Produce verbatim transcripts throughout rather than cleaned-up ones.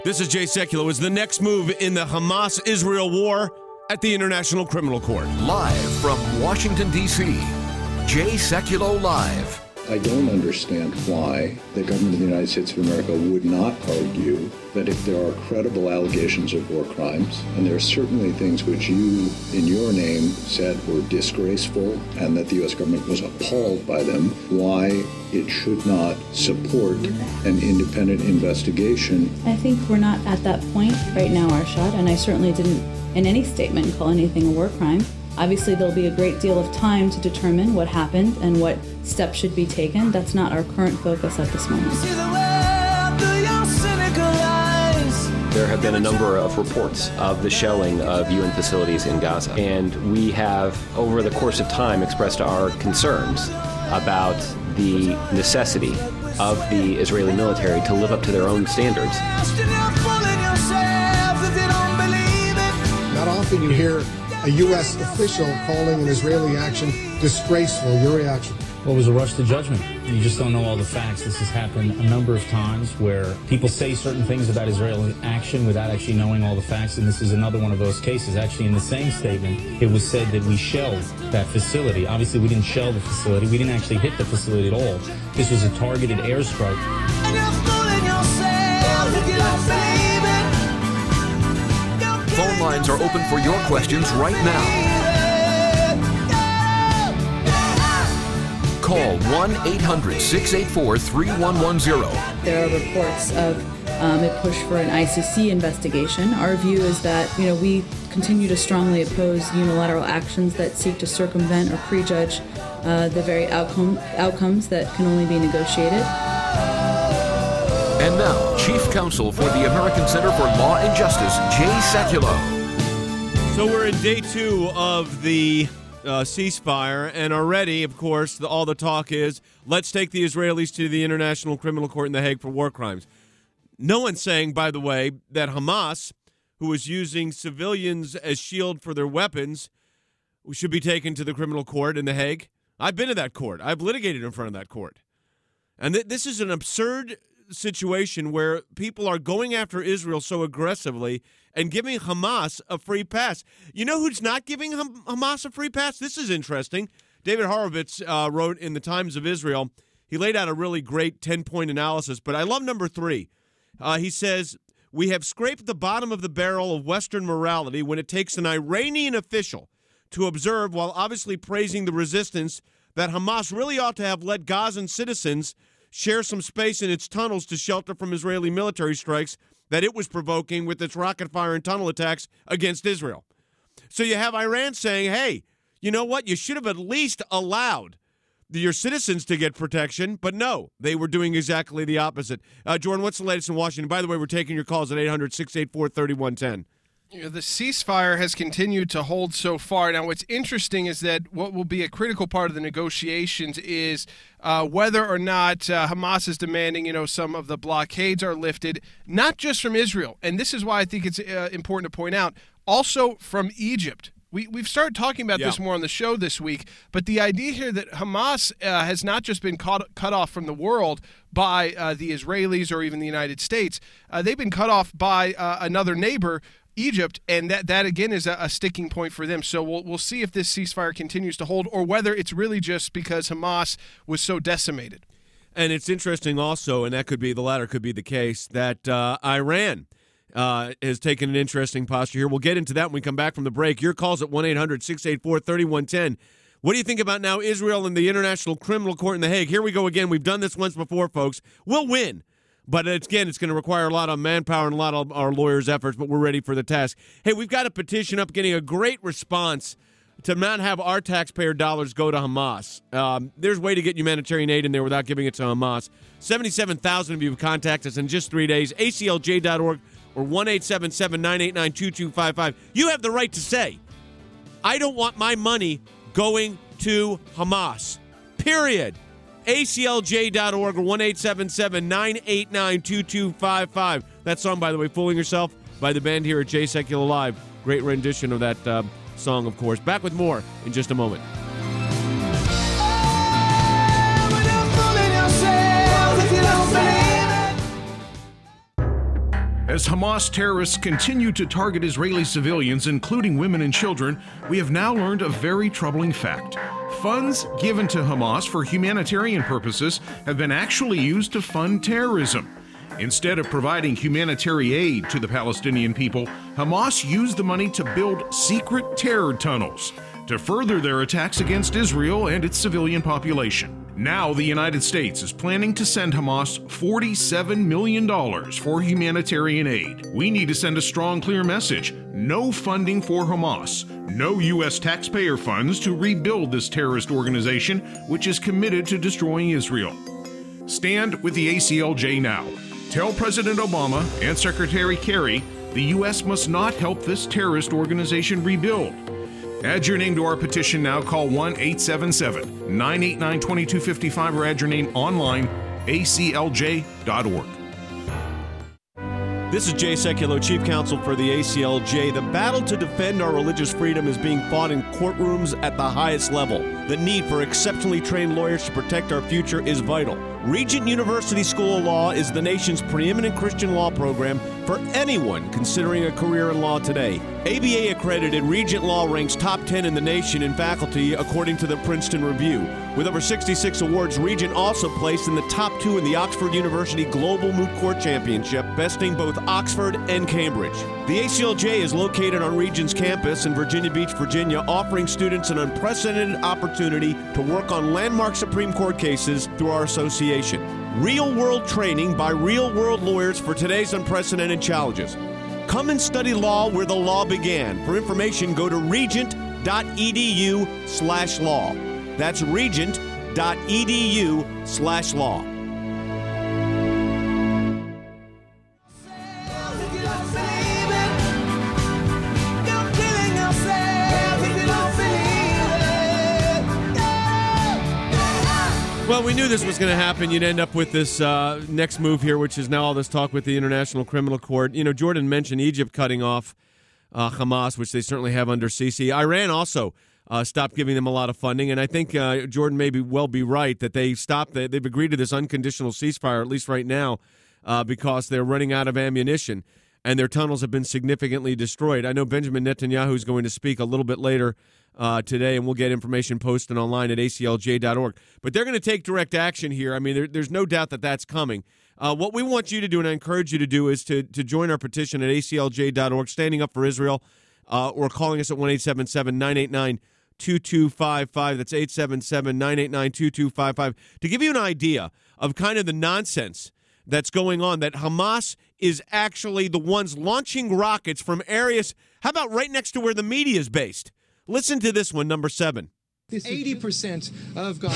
This is Jay Sekulow. Is the next move in the Hamas-Israel war at the International Criminal Court. Live from Washington, D C, Jay Sekulow Live. I don't understand why the government of the United States of America would not argue that if there are credible allegations of war crimes, and there are certainly things which you, in your name, said were disgraceful, and that the U S government was appalled by them, why it should not support an independent investigation. I think we're not at that point right now, Arshad, and I certainly didn't, in any statement, call anything a war crime. Obviously, there'll be a great deal of time to determine what happened and what steps should be taken. That's not our current focus at this moment. There have been a number of reports of the shelling of U N facilities in Gaza, and we have, over the course of time, expressed our concerns about the necessity of the Israeli military to live up to their own standards. Not often you hear a U S official calling an Israeli action disgraceful. Your reaction? Well, it was a rush to judgment. You just don't know all the facts. This has happened a number of times where people say certain things about Israeli action without actually knowing all the facts, and this is another one of those cases. Actually, in the same statement, it was said that we shelled that facility. Obviously, we didn't shell the facility. We didn't actually hit the facility at all. This was a targeted airstrike. Phone lines are open for your questions right now. Call one eight hundred six eight four three one one zero. There are reports of um, a push for an I C C investigation. Our view is that, you know, we continue to strongly oppose unilateral actions that seek to circumvent or prejudge uh, the very outcome outcomes that can only be negotiated. And now, Chief Counsel for the American Center for Law and Justice, Jay Sekulow. So we're in day two of the uh, ceasefire, and already, of course, the, all the talk is, let's take the Israelis to the International Criminal Court in The Hague for war crimes. No one's saying, by the way, that Hamas, who is using civilians as shield for their weapons, should be taken to the criminal court in The Hague. I've been to that court. I've litigated in front of that court. And th- this is an absurd situation where people are going after Israel so aggressively and giving Hamas a free pass. You know who's not giving Ham- Hamas a free pass? This is interesting. David Horowitz uh, wrote in the Times of Israel. He laid out a really great ten-point analysis, but I love number three. Uh, he says, we have scraped the bottom of the barrel of Western morality when it takes an Iranian official to observe, while obviously praising the resistance, that Hamas really ought to have let Gazan citizens share some space in its tunnels to shelter from Israeli military strikes that it was provoking with its rocket fire and tunnel attacks against Israel. So you have Iran saying, hey, you know what? You should have at least allowed your citizens to get protection, but no, they were doing exactly the opposite. Uh, Jordan, what's the latest in Washington? By the way, we're taking your calls at eight hundred six eight four three one one zero. You know, the ceasefire has continued to hold so far. Now, what's interesting is that what will be a critical part of the negotiations is uh, whether or not uh, Hamas is demanding, you know, some of the blockades are lifted, not just from Israel. And this is why I think it's uh, important to point out, also from Egypt. We, we've started talking about yeah. this more on the show this week, but the idea here that Hamas uh, has not just been caught, cut off from the world by uh, the Israelis or even the United States, uh, they've been cut off by uh, another neighbor, Egypt, and that, that again is a, a sticking point for them. So we'll we'll see if this ceasefire continues to hold or whether it's really just because Hamas was so decimated. And it's interesting also, and that could be the latter, could be the case, that uh, Iran uh, has taken an interesting posture here. We'll get into that when we come back from the break. Your calls at one eight hundred six eight four three one one zero. What do you think about now Israel and the International Criminal Court in The Hague? Here we go again. We've done this once before, folks. We'll win. But it's, again, it's going to require a lot of manpower and a lot of our lawyers' efforts, but we're ready for the task. Hey, we've got a petition up getting a great response to not have our taxpayer dollars go to Hamas. Um, there's a way to get humanitarian aid in there without giving it to Hamas. seventy-seven thousand of you have contacted us in just three days. A C L J dot org or one eight seven seven nine eight nine two two five five. You have the right to say, I don't want my money going to Hamas. Period. A C L J dot org or one eight seven seven nine eight nine two two five five. That song, by the way, Fooling Yourself, by the band here at Jay Sekulow Live. Great rendition of that uh, song, of course. Back with more in just a moment. As Hamas terrorists continue to target Israeli civilians, including women and children, we have now learned a very troubling fact. Funds given to Hamas for humanitarian purposes have been actually used to fund terrorism. Instead of providing humanitarian aid to the Palestinian people, Hamas used the money to build secret terror tunnels to further their attacks against Israel and its civilian population. Now the United States is planning to send Hamas forty-seven million dollars for humanitarian aid. We need to send a strong, clear message. No funding for Hamas. No U S taxpayer funds to rebuild this terrorist organization, which is committed to destroying Israel. Stand with the A C L J now. Tell President Obama and Secretary Kerry the U S must not help this terrorist organization rebuild. Add your name to our petition now. Call one eight seven seven, nine eight nine, two two five five or add your name online, A C L J dot org. This is Jay Sekulow, Chief Counsel for the A C L J. The battle to defend our religious freedom is being fought in courtrooms at the highest level. The need for exceptionally trained lawyers to protect our future is vital. Regent University School of Law is the nation's preeminent Christian law program for anyone considering a career in law today. A B A-accredited Regent Law ranks top ten in the nation in faculty, according to the Princeton Review. With over sixty-six awards, Regent also placed in the top two in the Oxford University Global Moot Court Championship, besting both Oxford and Cambridge. The A C L J is located on Regent's campus in Virginia Beach, Virginia, offering students an unprecedented opportunity to work on landmark Supreme Court cases through our association. Real-world training by real-world lawyers for today's unprecedented challenges. Come and study law where the law began. For information, go to regent.edu slash law. That's regent.edu slash law. Well, we knew this was going to happen. You'd end up with this uh, next move here, which is now all this talk with the International Criminal Court. You know, Jordan mentioned Egypt cutting off uh, Hamas, which they certainly have under Sisi. Iran also uh, stopped giving them a lot of funding, and I think uh, Jordan may be well be right that they stopped. They've agreed to this unconditional ceasefire, at least right now, uh, because they're running out of ammunition, and their tunnels have been significantly destroyed. I know Benjamin Netanyahu is going to speak a little bit later Uh, today, and we'll get information posted online at A C L J dot org. But they're going to take direct action here. I mean, there, there's no doubt that that's coming. Uh, what we want you to do, and I encourage you to do, is to, to join our petition at A C L J dot org, standing up for Israel, uh, or calling us at one eight seven seven, nine eight nine, two two five five. That's eight seven seven, nine eight nine, two two five five. To give you an idea of kind of the nonsense that's going on, that Hamas is actually the ones launching rockets from areas, how about right next to where the media is based? Listen to this one, number seven. eighty percent of Gaza.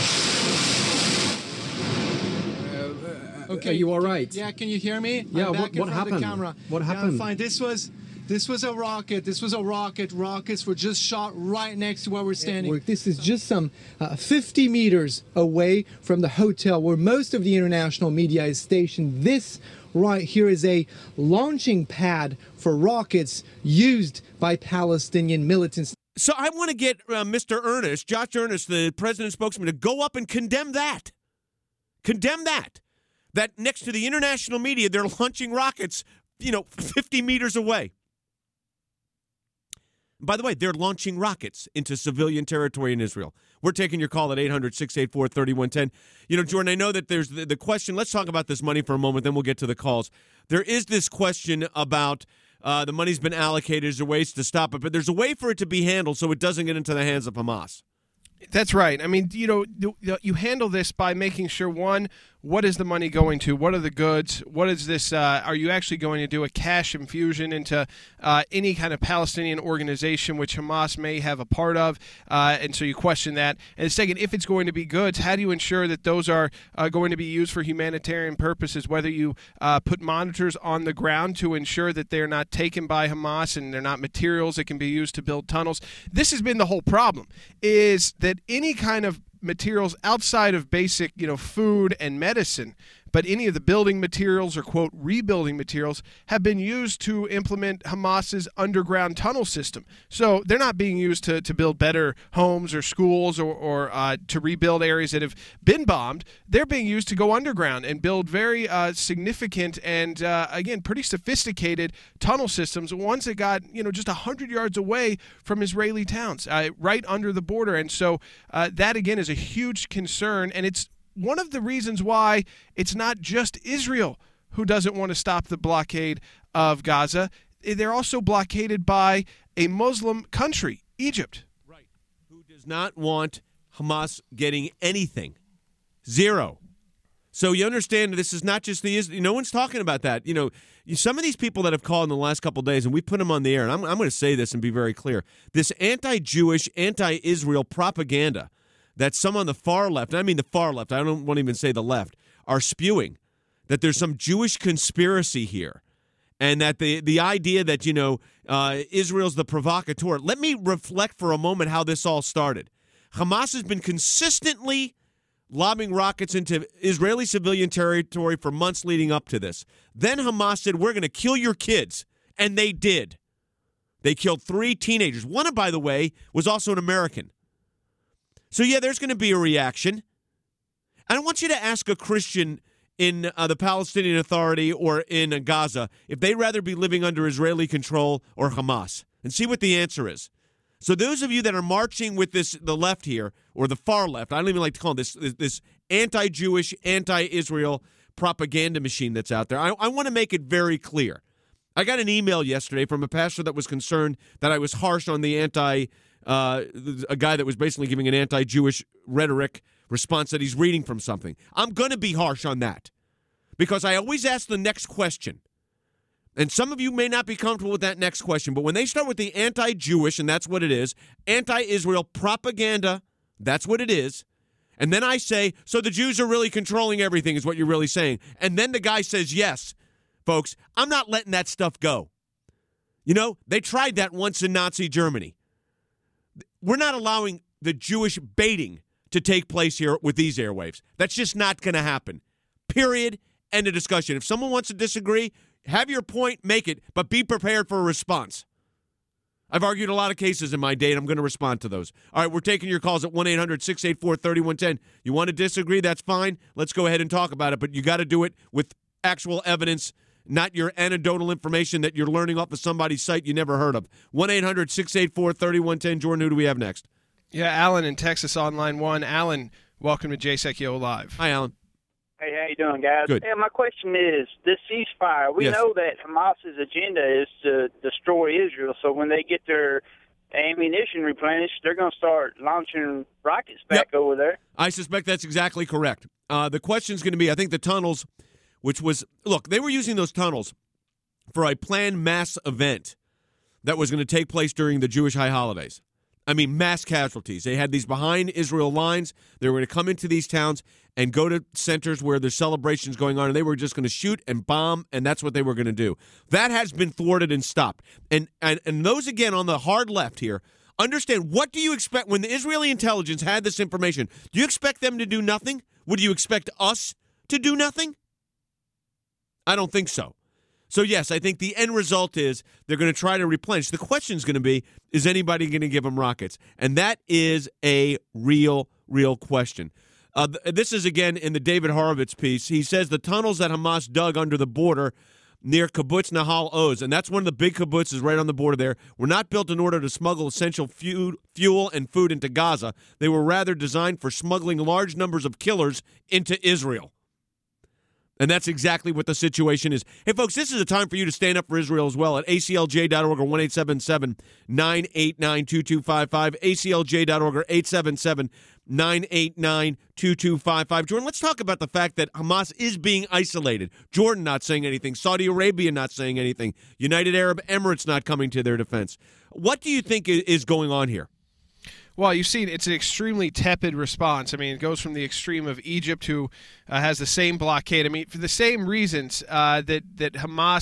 Uh, okay, are you all right? Yeah, can you hear me? Yeah, I'm back what, in what front happened? Of the camera. What yeah, happened? I'm fine. This was, this was a rocket. This was a rocket. Rockets were just shot right next to where we're standing. This is just some uh, fifty meters away from the hotel where most of the international media is stationed. This right here is a launching pad for rockets used by Palestinian militants. So I want to get uh, Mister Ernest, Josh Ernest, the president's spokesman, to go up and condemn that. Condemn that. That next to the international media, they're launching rockets, you know, fifty meters away. By the way, they're launching rockets into civilian territory in Israel. We're taking your call at eight hundred, six eight four, three one one zero. You know, Jordan, I know that there's the, the question. Let's talk about this money for a moment, then we'll get to the calls. There is this question about Uh, the money's been allocated. There's ways to stop it, but there's a way for it to be handled so it doesn't get into the hands of Hamas. That's right. I mean, you know, you handle this by making sure, one, what is the money going to? What are the goods? What is this? Uh, are you actually going to do a cash infusion into uh, any kind of Palestinian organization which Hamas may have a part of? Uh, and so you question that. And second, if it's going to be goods, how do you ensure that those are uh, going to be used for humanitarian purposes, whether you uh, put monitors on the ground to ensure that they're not taken by Hamas and they're not materials that can be used to build tunnels? This has been the whole problem, is that any kind of materials outside of basic, you know, food and medicine, but any of the building materials or, quote, rebuilding materials have been used to implement Hamas's underground tunnel system. So they're not being used to, to build better homes or schools or, or uh, to rebuild areas that have been bombed. They're being used to go underground and build very uh, significant and, uh, again, pretty sophisticated tunnel systems, ones that got, you know, just one hundred yards away from Israeli towns, uh, right under the border. And so uh, that, again, is a huge concern. And it's one of the reasons why it's not just Israel who doesn't want to stop the blockade of Gaza. They're also blockaded by a Muslim country, Egypt. Right. Who does not want Hamas getting anything. Zero. So you understand this is not just the Israel. No one's talking about that. You know, some of these people that have called in the last couple of days, and we put them on the air, and I'm, I'm going to say this and be very clear. This anti-Jewish, anti-Israel propaganda that some on the far left, and I mean the far left, I don't want to even say the left, are spewing, that there's some Jewish conspiracy here, and that the, the idea that, you know, uh, Israel's the provocateur. Let me reflect for a moment how this all started. Hamas has been consistently lobbing rockets into Israeli civilian territory for months leading up to this. Then Hamas said, we're going to kill your kids. And they did. They killed three teenagers. One, by the way, was also an American. So, yeah, there's going to be a reaction. And I want you to ask a Christian in uh, the Palestinian Authority or in uh, Gaza if they'd rather be living under Israeli control or Hamas, and see what the answer is. So those of you that are marching with this, the left here, or the far left, I don't even like to call it this, this, this anti-Jewish, anti-Israel propaganda machine that's out there, I, I want to make it very clear. I got an email yesterday from a pastor that was concerned that I was harsh on the anti, uh, a guy that was basically giving an anti-Jewish rhetoric response that he's reading from something. I'm going to be harsh on that because I always ask the next question. And some of you may not be comfortable with that next question, but when they start with the anti-Jewish, and that's what it is, anti-Israel propaganda, that's what it is, and then I say, so the Jews are really controlling everything is what you're really saying, and then the guy says yes, folks, I'm not letting that stuff go. You know, they tried that once in Nazi Germany. We're not allowing the Jewish baiting to take place here with these airwaves. That's just not going to happen. Period. End of discussion. If someone wants to disagree, have your point, make it, but be prepared for a response. I've argued a lot of cases in my day, and I'm going to respond to those. All right, we're taking your calls at one eight hundred six eight four three one one zero. You want to disagree? That's fine. Let's go ahead and talk about it, but you got to do it with actual evidence, not your anecdotal information that you're learning off of somebody's site you never heard of. one eight hundred six eight four three one one zero. Jordan, who do we have next? Yeah, Alan in Texas on line one. Alan, welcome to J S E C O Live. Hi, Alan. Hey, how you doing, guys? Good. Hey, my question is, this ceasefire, we Yes. know that Hamas's agenda is to destroy Israel, so when they get their ammunition replenished, they're going to start launching rockets back Yep. over there. I suspect that's exactly correct. Uh, the question's going to be, I think the tunnels, which was, look, they were using those tunnels for a planned mass event that was going to take place during the Jewish high holidays. I mean, mass casualties. They had these behind Israel lines. They were going to come into these towns and go to centers where there's celebrations going on, and they were just going to shoot and bomb, and that's what they were going to do. That has been thwarted and stopped. And, and and those, again, on the hard left here, understand, what do you expect when the Israeli intelligence had this information? Do you expect them to do nothing? Would you expect us to do nothing? I don't think so. So, yes, I think the end result is they're going to try to replenish. The question is going to be, is anybody going to give them rockets? And that is a real, real question. Uh, th- this is, again, in the David Horowitz piece. He says the tunnels that Hamas dug under the border near Kibbutz Nahal Oz, and that's one of the big kibbutzes right on the border there, were not built in order to smuggle essential fu- fuel and food into Gaza. They were rather designed for smuggling large numbers of killers into Israel. And that's exactly what the situation is. Hey, folks, this is a time for you to stand up for Israel as well at A C L J dot org or one eight seven seven, nine eight nine, two two five five, A C L J dot org or eight seven seven, nine eight nine, two two five five. Jordan, let's talk about the fact that Hamas is being isolated. Jordan not saying anything. Saudi Arabia not saying anything. United Arab Emirates not coming to their defense. What do you think is going on here? Well, you've seen it's an extremely tepid response. I mean, it goes from the extreme of Egypt, who uh, has the same blockade. I mean, for the same reasons uh, that that Hamas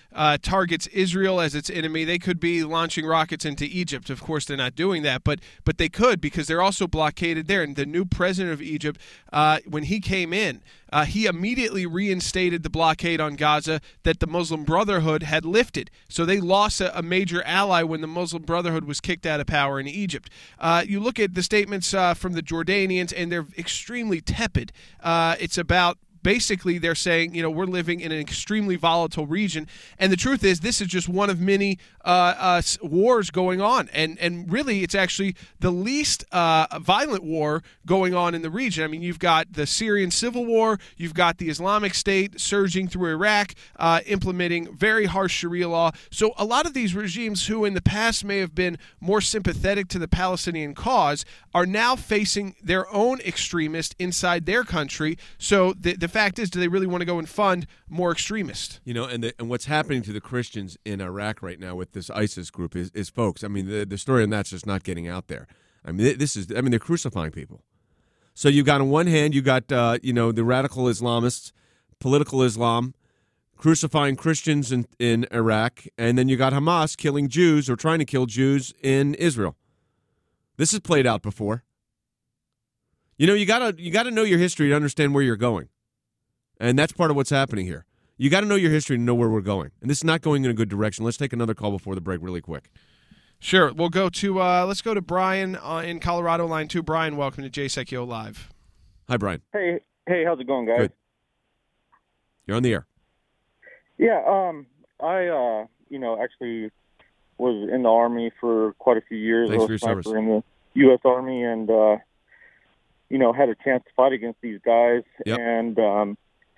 uh, targets Israel as its enemy. They could be launching rockets into Egypt. Of course, they're not doing that, but but they could, because they're also blockaded there. And the new president of Egypt, uh, when he came in, uh, he immediately reinstated the blockade on Gaza that the Muslim Brotherhood had lifted. So they lost a, a major ally when the Muslim Brotherhood was kicked out of power in Egypt. Uh, you look at the statements uh, from the Jordanians, and they're extremely tepid. Uh, it's about Basically, they're saying, you know, we're living in an extremely volatile region. And the truth is, this is just one of many uh, uh, wars going on. And and really, it's actually the least uh, violent war going on in the region. I mean, you've got the Syrian civil war. You've got the Islamic State surging through Iraq, uh, implementing very harsh Sharia law. So a lot of these regimes who in the past may have been more sympathetic to the Palestinian cause are now facing their own extremists inside their country. So the, the fact is, do they really want to go and fund more extremists? You know, and the, and what's happening to the Christians in Iraq right now with this ISIS group is, is folks, I mean, the, the story on that's just not getting out there. I mean, this is, I mean, they're crucifying people. So you've got on one hand, you got, uh, you know, the radical Islamists, political Islam, crucifying Christians in, in Iraq, and then you got Hamas killing Jews or trying to kill Jews in Israel. This has played out before. You know, you gotta you gotta know your history to understand where you're going. And that's part of what's happening here. You got to know your history to know where we're going. And this is not going in a good direction. Let's take another call before the break really quick. Sure. We'll go to, uh, let's go to Brian uh, in Colorado, line two. Brian, welcome to Jay Sekulow Live. Hi, Brian. Hey, hey, how's it going, guys? Good. You're on the air. Yeah, um, I, uh, you know, actually was in the Army for quite a few years. Thanks I was for your sniper service. in the U S Army, and, uh, you know, had a chance to fight against these guys. Yep. And, um,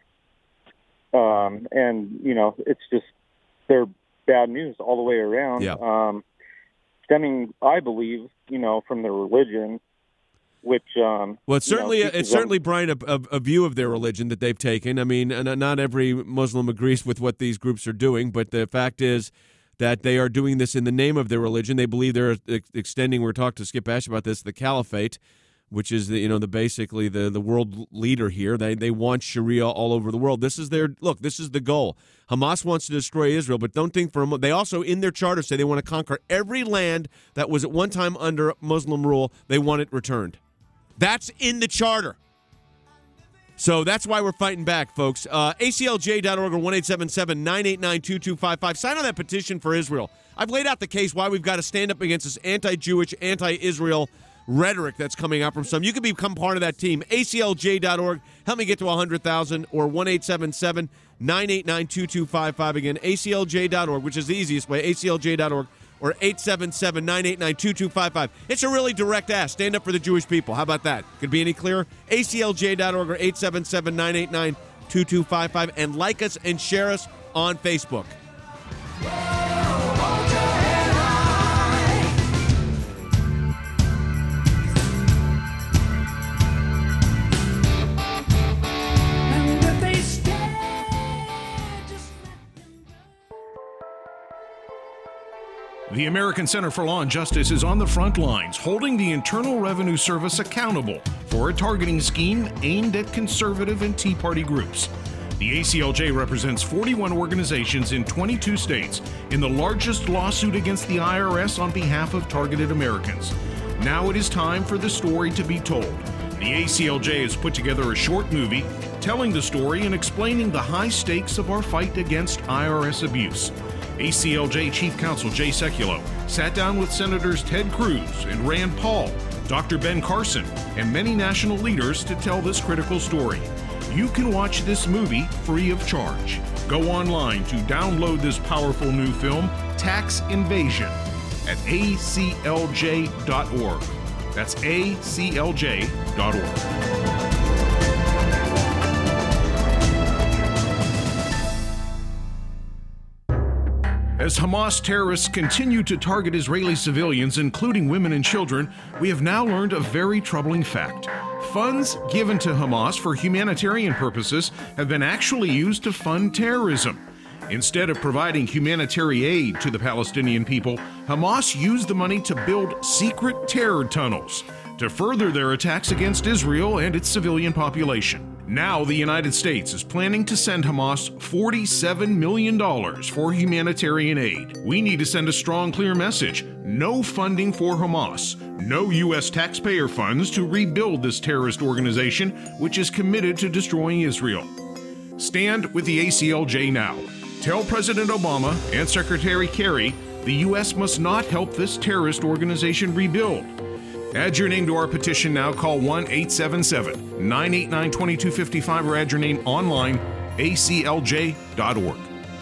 Um, and, you know, it's just, they're bad news all the way around. Yeah. Um, stemming, I believe, you know, from their religion, which, um, Well, it's certainly, you know, it's them- certainly, Brian, a, a, a view of their religion that they've taken. I mean, and not every Muslim agrees with what these groups are doing, but the fact is that they are doing this in the name of their religion. They believe they're ex- extending, we were talking to Skip Ash about this, the caliphate, which is the you know the basically the, the world leader here. They they want Sharia all over the world. This is their look. This is the goal. Hamas wants to destroy Israel, but don't think for a moment. They also in their charter say they want to conquer every land that was at one time under Muslim rule. They want it returned. That's in the charter. So that's why we're fighting back, folks. Uh, A C L J dot org or one eight seven seven, nine eight nine, two two five five. Sign on that petition for Israel. I've laid out the case why we've got to stand up against this anti-Jewish, anti-Israel rhetoric that's coming out from some. You can become part of that team. A C L J dot org. Help me get to one hundred thousand or one eight seven seven, nine eight nine, two two five five. Again, A C L J dot org, which is the easiest way, A C L J dot org or eight seven seven, nine eight nine, two two five five. It's a really direct ask. Stand up for the Jewish people. How about that? Could be any clearer? A C L J dot org or eight seven seven, nine eight nine, two two five five. And like us and share us on Facebook. The American Center for Law and Justice is on the front lines, holding the Internal Revenue Service accountable for a targeting scheme aimed at conservative and Tea Party groups. The A C L J represents forty-one organizations in twenty-two states in the largest lawsuit against the I R S on behalf of targeted Americans. Now it is time for the story to be told. The A C L J has put together a short movie telling the story and explaining the high stakes of our fight against I R S abuse. A C L J Chief Counsel Jay Sekulow sat down with Senators Ted Cruz and Rand Paul, Doctor Ben Carson, and many national leaders to tell this critical story. You can watch this movie free of charge. Go online to download this powerful new film, Tax Invasion, at A C L J dot org. That's A C L J dot org. As Hamas terrorists continue to target Israeli civilians, including women and children, we have now learned a very troubling fact. Funds given to Hamas for humanitarian purposes have been actually used to fund terrorism. Instead of providing humanitarian aid to the Palestinian people, Hamas used the money to build secret terror tunnels to further their attacks against Israel and its civilian population. Now the United States is planning to send Hamas forty-seven million dollars for humanitarian aid. We need to send a strong, clear message. No funding for Hamas. No U S taxpayer funds to rebuild this terrorist organization, which is committed to destroying Israel. Stand with the A C L J now. Tell President Obama and Secretary Kerry the U S must not help this terrorist organization rebuild. Add your name to our petition now. Call one eight seven seven, nine eight nine, two two five five or add your name online, A C L J dot org.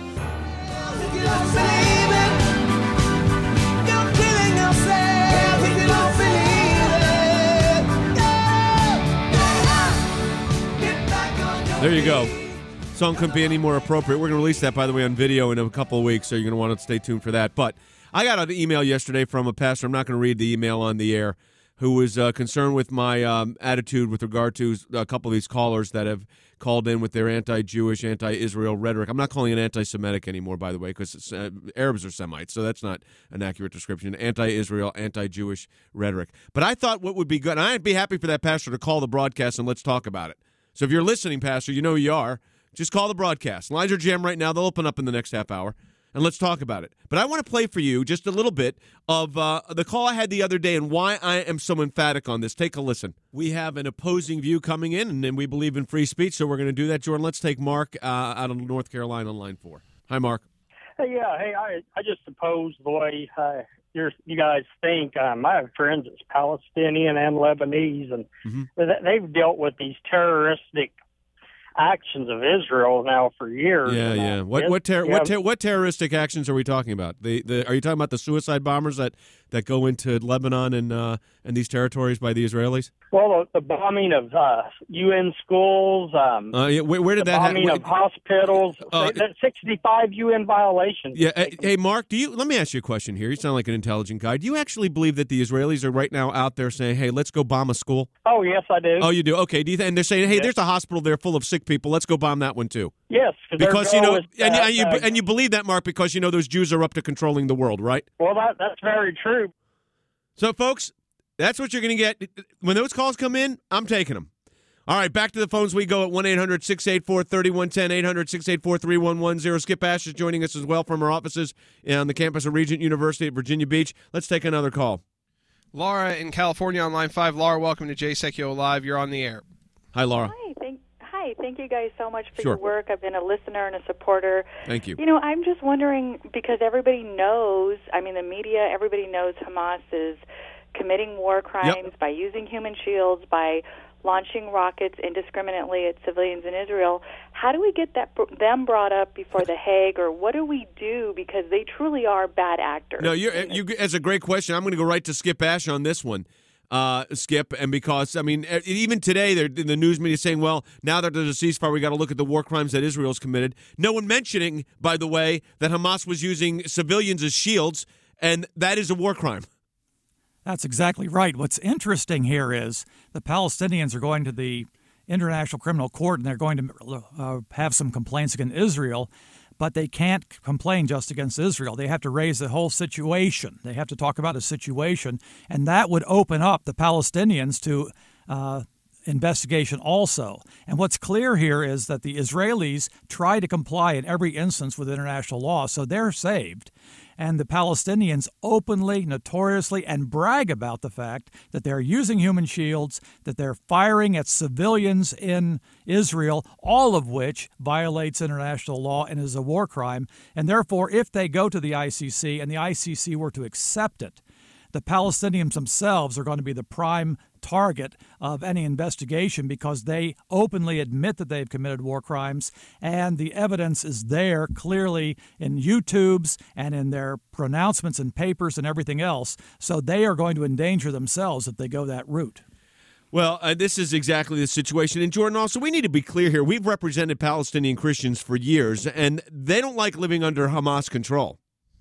There you go. Song couldn't be any more appropriate. We're going to release that, by the way, on video in a couple of weeks, so you're going to want to stay tuned for that. But I got an email yesterday from a pastor. I'm not going to read the email on the air, who was uh, concerned with my um, attitude with regard to a couple of these callers that have called in with their anti-Jewish, anti-Israel rhetoric. I'm not calling it anti-Semitic anymore, by the way, because uh, Arabs are Semites, so that's not an accurate description. Anti-Israel, anti-Jewish rhetoric. But I thought what would be good, and I'd be happy for that pastor to call the broadcast and let's talk about it. So if you're listening, pastor, you know who you are. Just call the broadcast. Lines are jammed right now. They'll open up in the next half hour, and let's talk about it. But I want to play for you just a little bit of uh, the call I had the other day and why I am so emphatic on this. Take a listen. We have an opposing view coming in, and then we believe in free speech, so we're going to do that. Jordan, let's take Mark uh, out of North Carolina on line four. Hi, Mark. Hey, yeah, hey, I, I just oppose the way uh, you're, you guys think. Um, I have friends that's Palestinian and Lebanese, and mm-hmm. they've dealt with these terroristic actions of Israel now for years. Yeah, yeah. What what ter- yeah. what ter- what terroristic actions are we talking about? The the are you talking about the suicide bombers that, that go into Lebanon and uh, and these territories by the Israelis? Well, the, the bombing of uh, U N schools. Um, uh, yeah, where, where did the that bombing happen? of hospitals. Uh, That's sixty-five U N violations. Yeah. Uh, hey, Mark, do you? Let me ask you a question here. You sound like an intelligent guy. Do you actually believe that the Israelis are right now out there saying, "Hey, let's go bomb a school"? Oh, yes, I do. Oh, you do? Okay. Do you th- and they're saying, "Hey, yes. there's a hospital there full of sick people. Let's go bomb that one too." Yes, because you know, is, and, uh, and you uh, and you believe that, Mark, because you know those Jews are up to controlling the world, right? Well, that that's very true. So, folks, that's what you're going to get. When those calls come in, I'm taking them. All right, back to the phones we go at one eight hundred six eight four three one one zero, eight hundred six eight four three one one zero. Skip Ash is joining us as well from our offices on the campus of Regent University at Virginia Beach. Let's take another call. Laura in California on line five. Laura, welcome to Jay Sekulow Live. You're on the air. Hi, Laura. Hi, thank, hi, thank you guys so much for sure. your work. I've been a listener and a supporter. Thank you. You know, I'm just wondering, because everybody knows, I mean, the media, everybody knows Hamas is committing war crimes yep. by using human shields, by launching rockets indiscriminately at civilians in Israel. How do we get that them brought up before the Hague, or what do we do, because they truly are bad actors? No, you're, you. That's a great question. I'm going to go right to Skip Ash on this one, uh, Skip, and because I mean, even today, they're in the news media saying, "Well, now that there's a ceasefire, we got to look at the war crimes that Israel's committed." No one mentioning, by the way, that Hamas was using civilians as shields, and that is a war crime. That's exactly right. What's interesting here is the Palestinians are going to the International Criminal Court, and they're going to uh, have some complaints against Israel, but they can't complain just against Israel. They have to raise the whole situation. They have to talk about a situation, and that would open up the Palestinians to uh, investigation also. And what's clear here is that the Israelis try to comply in every instance with international law, so they're saved. And the Palestinians openly, notoriously, and brag about the fact that they're using human shields, that they're firing at civilians in Israel, all of which violates international law and is a war crime. And therefore, if they go to the I C C and the I C C were to accept it, the Palestinians themselves are going to be the prime target of any investigation, because they openly admit that they've committed war crimes, and the evidence is there clearly in YouTubes and in their pronouncements and papers and everything else. So they are going to endanger themselves if they go that route. Well, uh, this is exactly the situation. And Jordan, also, we need to be clear here. We've represented Palestinian Christians for years, and they don't like living under Hamas control.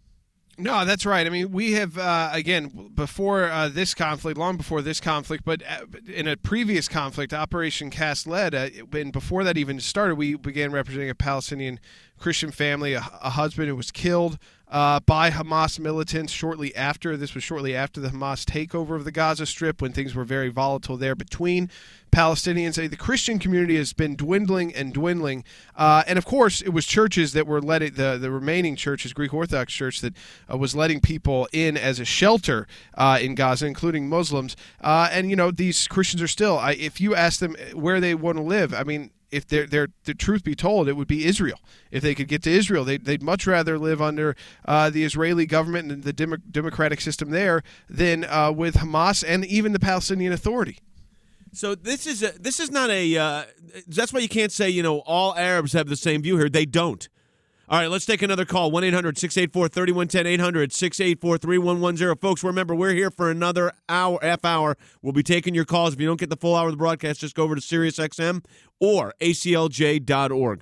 No, that's right. I mean, we have, uh, again, before uh, this conflict, long before this conflict, but in a previous conflict, Operation Cast Lead, uh, and before that even started, we began representing a Palestinian Christian family, a, a husband who was killed uh, by Hamas militants shortly after. This was shortly after the Hamas takeover of the Gaza Strip, when things were very volatile there between Palestinians. The Christian community has been dwindling and dwindling. Uh, and, of course, it was churches that were letting, the, the remaining churches, Greek Orthodox Church, that uh, was letting people in as a shelter uh, in Gaza, including Muslims. Uh, and, you know, these Christians are still, I, if you ask them where they want to live, I mean, if they're, they're, the truth be told, it would be Israel. If they could get to Israel, they'd, they'd much rather live under uh, the Israeli government and the dem- democratic system there than uh, with Hamas and even the Palestinian Authority. So this is a, this is not a. Uh, that's why you can't say, you know, all Arabs have the same view here. They don't. All right, let's take another call. one eight hundred six eight four three one one zero, eight hundred six eight four three one one zero. Folks, remember, we're here for another hour, half hour. We'll be taking your calls. If you don't get the full hour of the broadcast, just go over to SiriusXM or A C L J dot org.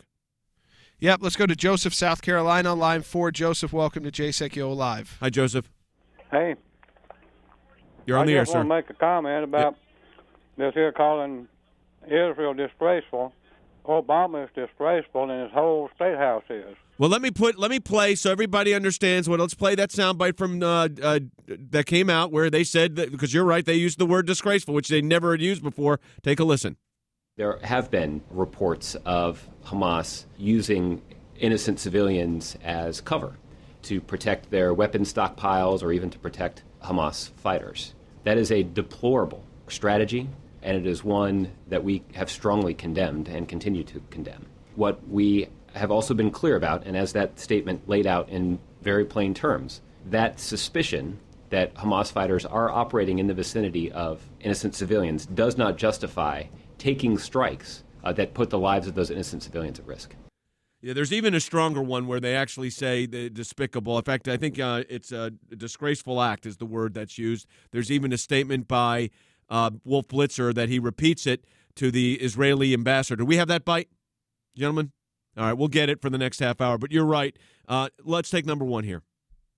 Yep, let's go to Joseph, South Carolina, line four. Joseph, welcome to J S E C U Live. Hi, Joseph. Hey. You're on the air, sir. I just want to make a comment about yep. this here calling Israel disgraceful. Obama is disgraceful, and his whole state house is. Well, let me put let me play so everybody understands what. Let's play that soundbite from uh, uh, that came out where they said that, because you're right, they used the word disgraceful, which they never had used before. Take a listen. There have been reports of Hamas using innocent civilians as cover to protect their weapon stockpiles or even to protect Hamas fighters. That is a deplorable strategy, and it is one that we have strongly condemned and continue to condemn. What we have also been clear about, and as that statement laid out in very plain terms, that suspicion that Hamas fighters are operating in the vicinity of innocent civilians does not justify taking strikes uh, that put the lives of those innocent civilians at risk. Yeah, there's even a stronger one where they actually say the despicable. In fact, I think uh, it's a disgraceful act is the word that's used. There's even a statement by uh, Wolf Blitzer that he repeats it to the Israeli ambassador. Do we have that bite, gentlemen? All right, we'll get it for the next half hour. But you're right. Uh, let's take number one here.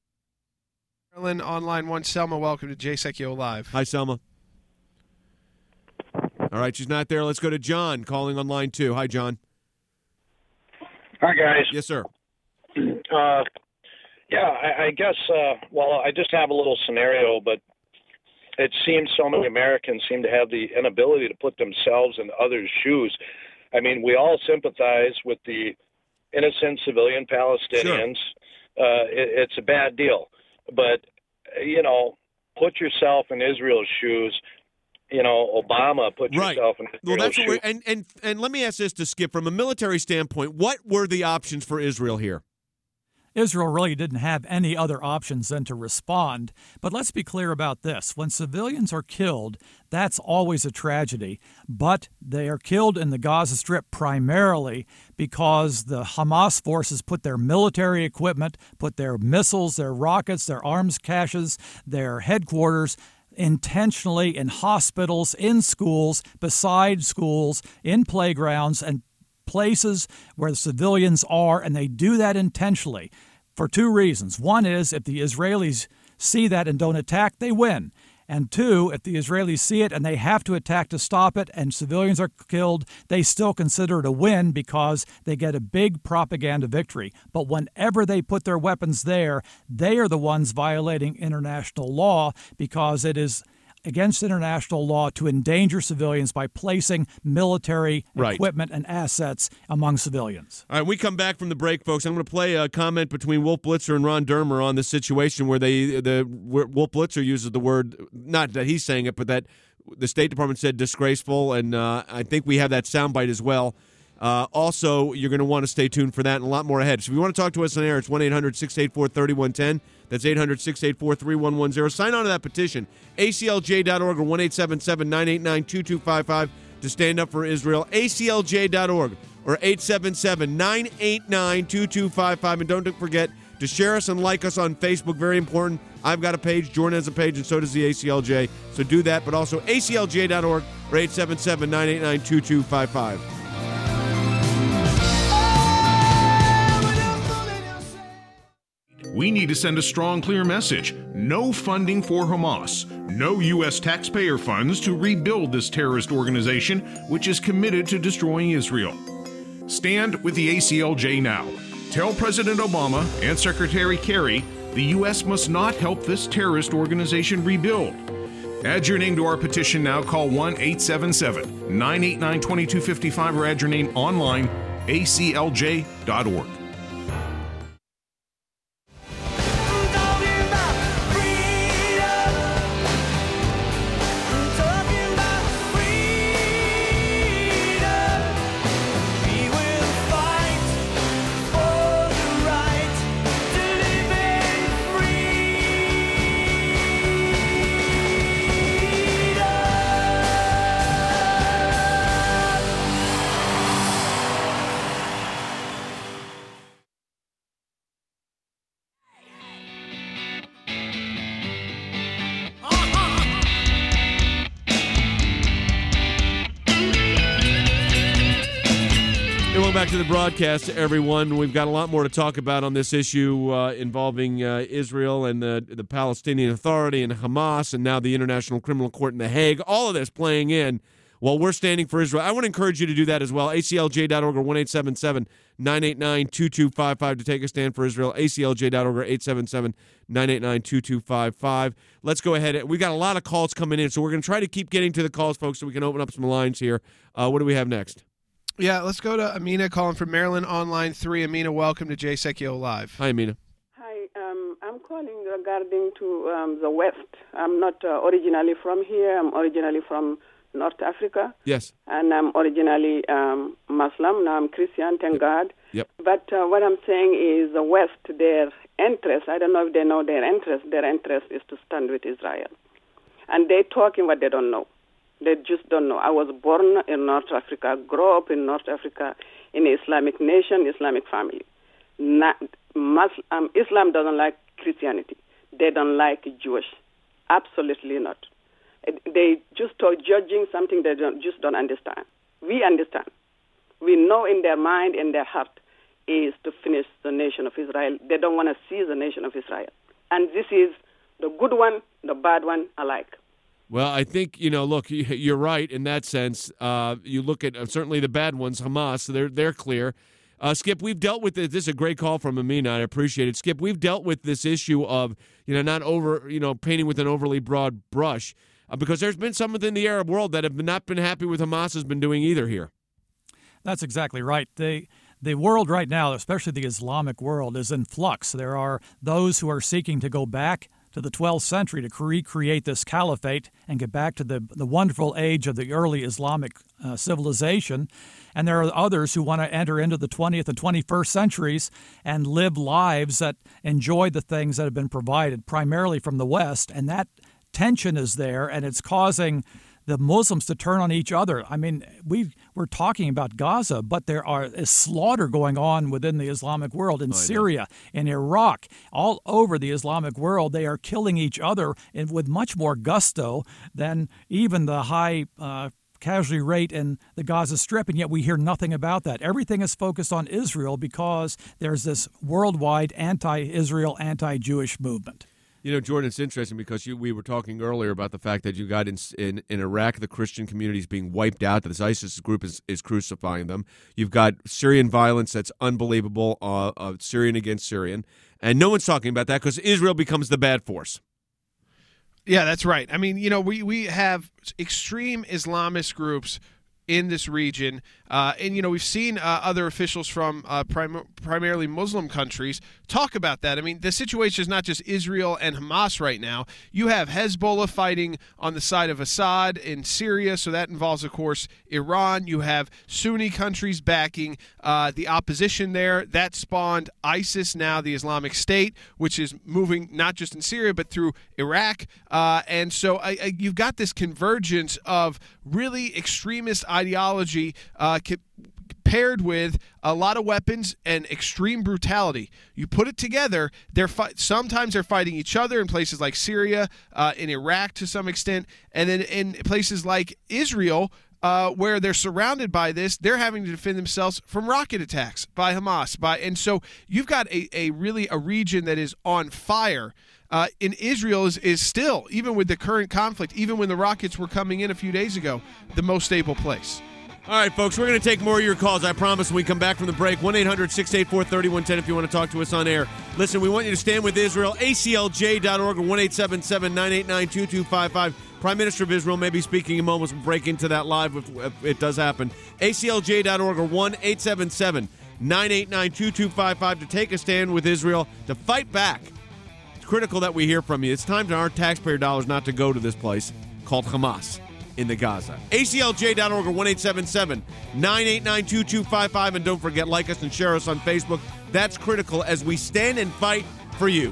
Maryland on line one, Selma, welcome to J S E C U Live. Hi, Selma. All right, she's not there. Let's go to John calling on line two. Hi, John. Hi, guys. Yes, sir. Uh, yeah, I, I guess, uh, well, I just have a little scenario, but it seems so many Americans seem to have the inability to put themselves in others' shoes. I mean, we all sympathize with the innocent civilian Palestinians. Sure. Uh, it, it's a bad deal. But, you know, put yourself in Israel's shoes. You know, Obama put right. yourself in Israel's well, that's shoes. what we're, and, and, and let me ask this to Skip. From a military standpoint, what were the options for Israel here? Israel really didn't have any other options than to respond. But let's be clear about this. When civilians are killed, that's always a tragedy. But they are killed in the Gaza Strip primarily because the Hamas forces put their military equipment, put their missiles, their rockets, their arms caches, their headquarters intentionally in hospitals, in schools, beside schools, in playgrounds, and places where the civilians are, and they do that intentionally for two reasons. One is if the Israelis see that and don't attack, they win. And two, if the Israelis see it and they have to attack to stop it and civilians are killed, they still consider it a win because they get a big propaganda victory. But whenever they put their weapons there, they are the ones violating international law because it is against international law to endanger civilians by placing military right. equipment and assets among civilians. All right, we come back from the break, folks. I'm going to play a comment between Wolf Blitzer and Ron Dermer on this situation where they the where Wolf Blitzer uses the word, not that he's saying it, but that the State Department said disgraceful, and uh, I think we have that soundbite as well. Uh, also, you're going to want to stay tuned for that and a lot more ahead. So if you want to talk to us on air, it's one eight hundred six eight four three one one zero. That's eight hundred six eight four three one one zero. Sign on to that petition, A C L J dot org or one eight seven seven nine eight nine two two five five to stand up for Israel. A C L J dot org or eight seven seven nine eight nine two two five five. And don't forget to share us and like us on Facebook. Very important. I've got a page, Jordan has a page, and so does the A C L J. So do that, but also A C L J dot org or eight seven seven nine eight nine two two five five. We need to send a strong, clear message. No funding for Hamas. No U S taxpayer funds to rebuild this terrorist organization, which is committed to destroying Israel. Stand with the A C L J now. Tell President Obama and Secretary Kerry the U S must not help this terrorist organization rebuild. Add your name to our petition now. Call one eight seven seven, nine eight nine, two two five five or add your name online, A C L J dot org. Welcome back to the broadcast, everyone. We've got a lot more to talk about on this issue uh, involving uh, Israel and the, the Palestinian Authority and Hamas and now the International Criminal Court in The Hague. All of this playing in while we're standing for Israel. I want to encourage you to do that as well. A C L J dot org or one eight seven seven, nine eight nine, two two five five to take a stand for Israel. A C L J dot org or eight seven seven, nine eight nine, two two five five. Let's go ahead. We've got a lot of calls coming in, so we're going to try to keep getting to the calls, folks, so we can open up some lines here. Uh, what do we have next? Yeah, let's go to Amina calling from Maryland Online three. Amina, welcome to Jay Secchio Live. Hi, Amina. Hi, um, I'm calling regarding to um, the West. I'm not uh, originally from here. I'm originally from North Africa. Yes. And I'm originally um, Muslim. Now I'm Christian, thank yep. God. Yep. But uh, what I'm saying is the West, their interest, I don't know if they know their interest, their interest is to stand with Israel. And they're talking what they don't know. They just don't know. I was born in North Africa, grew up in North Africa in an Islamic nation, Islamic family. Not, Muslim, um, Islam doesn't like Christianity. They don't like Jewish. Absolutely not. They just talk judging something they don't, just don't understand. We understand. We know in their mind, in their heart, is to finish the nation of Israel. They don't want to see the nation of Israel. And this is the good one, the bad one alike. Well, I think, you know, look, you're right in that sense. Uh, you look at uh, certainly the bad ones, Hamas, they're they're clear. Uh, Skip, we've dealt with this. This is a great call from Amina. I appreciate it. Skip, we've dealt with this issue of, you know, not over, you know, painting with an overly broad brush uh, because there's been some within the Arab world that have not been happy with Hamas has been doing either here. That's exactly right. The the world right now, especially the Islamic world, is in flux. There are those who are seeking to go back to the twelfth century to recreate this caliphate and get back to the, the wonderful age of the early Islamic uh, civilization. And there are others who want to enter into the twentieth and twenty-first centuries and live lives that enjoy the things that have been provided primarily from the West. And that tension is there, and it's causing the Muslims to turn on each other. I mean, we we're talking about Gaza, but there are is slaughter going on within the Islamic world in Syria, in Iraq, all over the Islamic world. They are killing each other in, with much more gusto than even the high uh, casualty rate in the Gaza Strip, and yet we hear nothing about that. Everything is focused on Israel because there's this worldwide anti-Israel, anti-Jewish movement. You know, Jordan, it's interesting because you, we were talking earlier about the fact that you got in, in in Iraq, the Christian community is being wiped out. This ISIS group is, is crucifying them. You've got Syrian violence that's unbelievable, uh, uh, Syrian against Syrian. And no one's talking about that because Israel becomes the bad force. Yeah, that's right. I mean, you know, we, we have extreme Islamist groups in this region. Uh, and, you know, we've seen uh, other officials from uh, prim- primarily Muslim countries talk about that. I mean, the situation is not just Israel and Hamas right now. You have Hezbollah fighting on the side of Assad in Syria, so that involves, of course, Iran. You have Sunni countries backing uh, the opposition there. That spawned ISIS, now the Islamic State, which is moving not just in Syria but through Iraq. Uh, and so I, I, you've got this convergence of really extremist ideology uh, paired with a lot of weapons and extreme brutality. You put it together, they're fi- sometimes they're fighting each other in places like Syria, uh, in Iraq to some extent, and then in places like Israel, uh, where they're surrounded by this, they're having to defend themselves from rocket attacks by Hamas. By and so you've got a, a really a region that is on fire. Uh, in Israel is, is still, even with the current conflict, even when the rockets were coming in a few days ago, the most stable place. All right, folks, we're going to take more of your calls, I promise, when we come back from the break. one eight hundred six eight four three one one zero if you want to talk to us on air. Listen, we want you to stand with Israel. A C L J dot org or one eight seven seven, nine eight nine, two two five five. Prime Minister of Israel may be speaking in moments. We'll break into that live if, if it does happen. A C L J dot org or one eight seven seven, nine eight nine, two two five five to take a stand with Israel, to fight back. It's critical that we hear from you. It's time for our taxpayer dollars not to go to this place called Hamas in the Gaza. A C L J dot org or one eight seven seven, nine eight nine, two two five five. And don't forget, like us and share us on Facebook. That's critical as we stand and fight for you.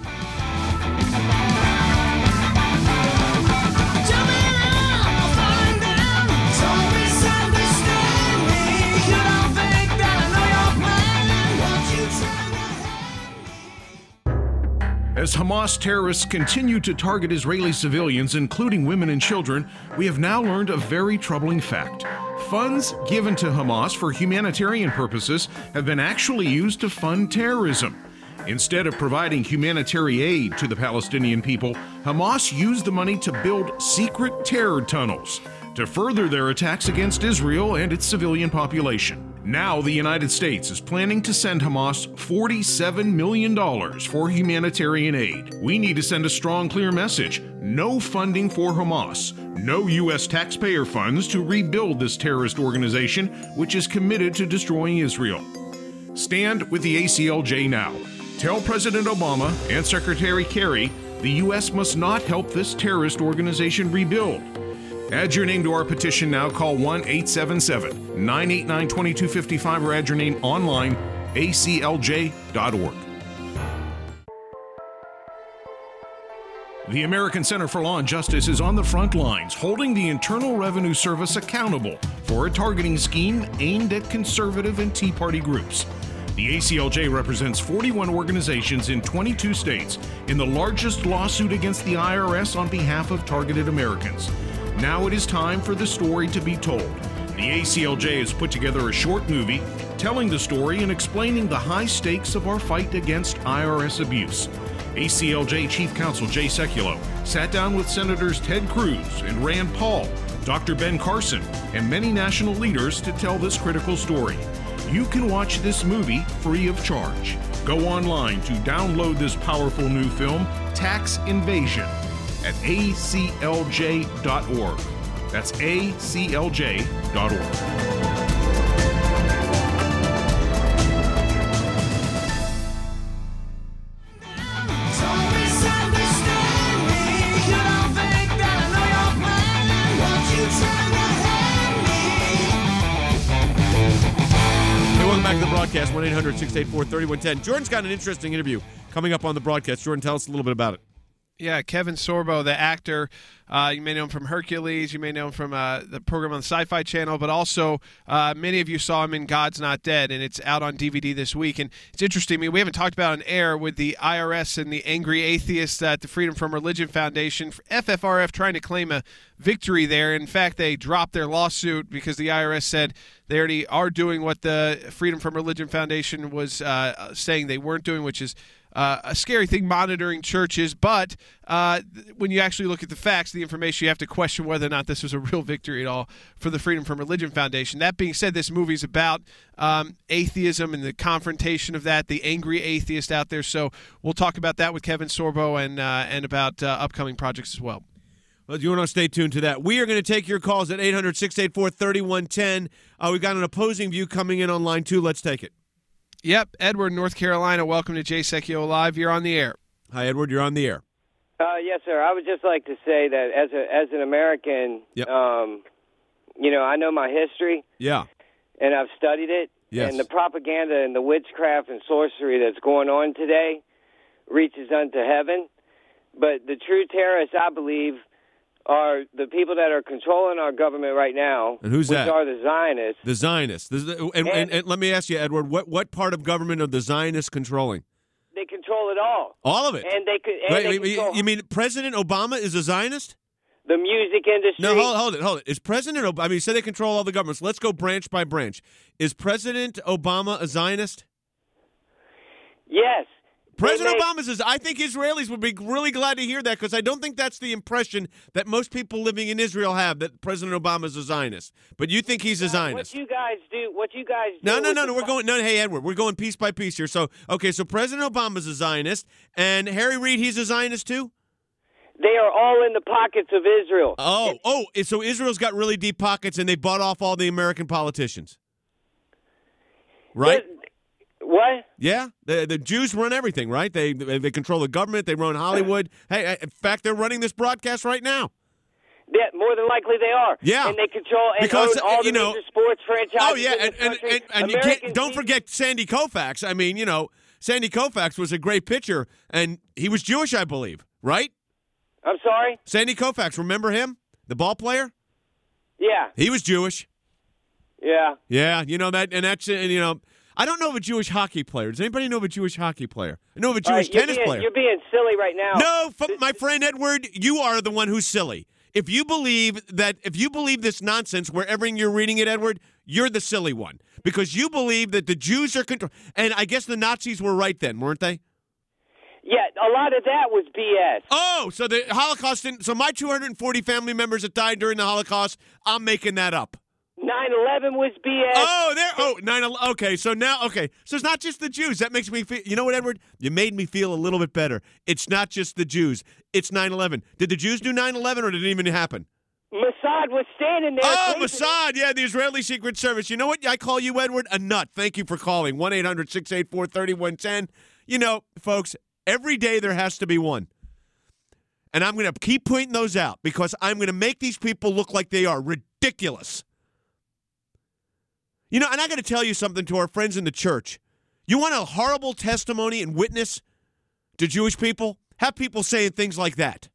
As Hamas terrorists continue to target Israeli civilians, including women and children, we have now learned a very troubling fact. Funds given to Hamas for humanitarian purposes have been actually used to fund terrorism. Instead of providing humanitarian aid to the Palestinian people, Hamas used the money to build secret terror tunnels to further their attacks against Israel and its civilian population. Now the United States is planning to send Hamas forty-seven million dollars for humanitarian aid. We need to send a strong, clear message. No funding for Hamas. No U S taxpayer funds to rebuild this terrorist organization, which is committed to destroying Israel. Stand with the A C L J now. Tell President Obama and Secretary Kerry the U S must not help this terrorist organization rebuild. Add your name to our petition now. Call one eight seven seven, nine eight nine, two two five five or add your name online, A C L J dot org. The American Center for Law and Justice is on the front lines, holding the Internal Revenue Service accountable for a targeting scheme aimed at conservative and Tea Party groups. The A C L J represents forty-one organizations in twenty-two states in the largest lawsuit against the I R S on behalf of targeted Americans. Now it is time for the story to be told. The A C L J has put together a short movie telling the story and explaining the high stakes of our fight against I R S abuse. A C L J Chief Counsel Jay Sekulow sat down with Senators Ted Cruz and Rand Paul, Doctor Ben Carson, and many national leaders to tell this critical story. You can watch this movie free of charge. Go online to download this powerful new film, Tax Invasion, at A C L J dot org. That's A C L J dot org. Welcome back to the broadcast, one eight hundred, six eight four, three one one zero. Jordan's got an interesting interview coming up on the broadcast. Jordan, tell us a little bit about it. Yeah, Kevin Sorbo, the actor. Uh, you may know him from Hercules. You may know him from uh, the program on the Sci-Fi Channel, but also uh, many of you saw him in God's Not Dead, and it's out on D V D this week. And it's interesting. I mean, we haven't talked about on air with the I R S and the angry atheists at the Freedom from Religion Foundation, F F R F trying to claim a victory there. In fact, they dropped their lawsuit because the I R S said they already are doing what the Freedom from Religion Foundation was uh, saying they weren't doing, which is Uh, a scary thing, monitoring churches. But uh, when you actually look at the facts, the information, you have to question whether or not this was a real victory at all for the Freedom from Religion Foundation. That being said, this movie is about um, atheism and the confrontation of that, the angry atheist out there. So we'll talk about that with Kevin Sorbo and, uh, and about uh, upcoming projects as well. Well, you want to stay tuned to that. We are going to take your calls at eight hundred, six eight four, three one one zero. Uh, we've got an opposing view coming in on line two. Let's take it. Yep, Edward, North Carolina. Welcome to Jay Sekulow Live. You're on the air. Hi, Edward. You're on the air. Uh, yes, sir. I would just like to say that as a as an American, yep. um, you know, I know my history. Yeah. And I've studied it. Yes. And the propaganda and the witchcraft and sorcery that's going on today reaches unto heaven. But the true terrorists, I believe, are the people that are controlling our government right now. And who's which that? Which are the Zionists. The Zionists. The, and, and, and, and let me ask you, Edward, what, what part of government are the Zionists controlling? They control it all. All of it? And they could. And wait, they wait, control you mean President Obama is a Zionist? The music industry. No, hold, hold it, hold it. Is President Obama, I mean, you say they control all the governments. Let's go branch by branch. Is President Obama a Zionist? Yes. President They Obama says, I think Israelis would be really glad to hear that because I don't think that's the impression that most people living in Israel have, that President Obama is a Zionist. But you think he's a Zionist. What you guys do, what you guys do. No, no, with no, the no. We're going. No, hey, Edward, we're going piece by piece here. So, okay, so President Obama's a Zionist, and Harry Reid, he's a Zionist too. They are all in the pockets of Israel. Oh, oh, so Israel's got really deep pockets, and they bought off all the American politicians, right? What? Yeah, the the Jews run everything, right? They they control the government. They run Hollywood. Hey, in fact, they're running this broadcast right now. Yeah, more than likely they are. Yeah, and they control and because, own all you the know, major sports franchises. Oh yeah, in and this and, country. and, and you American can't don't people- forget Sandy Koufax. I mean, you know, Sandy Koufax was a great pitcher, and he was Jewish, I believe, right? I'm sorry? Sandy Koufax, remember him? The ball player? Yeah. He was Jewish. Yeah. Yeah, you know that, and that's, and, you know, I don't know of a Jewish hockey player. Does anybody know of a Jewish hockey player? I know of a All right, Jewish you're tennis being, player. You're being silly right now. No, f- my friend Edward, you are the one who's silly. If you believe that, if you believe this nonsense wherever you're reading it, Edward, you're the silly one because you believe that the Jews are control. And I guess the Nazis were right then, weren't they? Yeah, a lot of that was B S. Oh, so the Holocaust didn't. So my two hundred forty family members that died during the Holocaust, I'm making that up. nine eleven was B S. Oh, there. Oh, nine. Okay, so now, okay, so it's not just the Jews. That makes me feel. You know what, Edward? You made me feel a little bit better. It's not just the Jews. It's nine eleven. Did the Jews do nine eleven, or did it even happen? Mossad was standing there. Oh, blazing Mossad, yeah, the Israeli Secret Service. You know what? I call you, Edward, a nut. Thank you for calling. one eight hundred six eight four three one one zero. You know, folks, every day there has to be one. And I'm going to keep pointing those out because I'm going to make these people look like they are ridiculous. You know, and I got to tell you something to our friends in the church. You want a horrible testimony and witness to Jewish people? Have people saying things like that.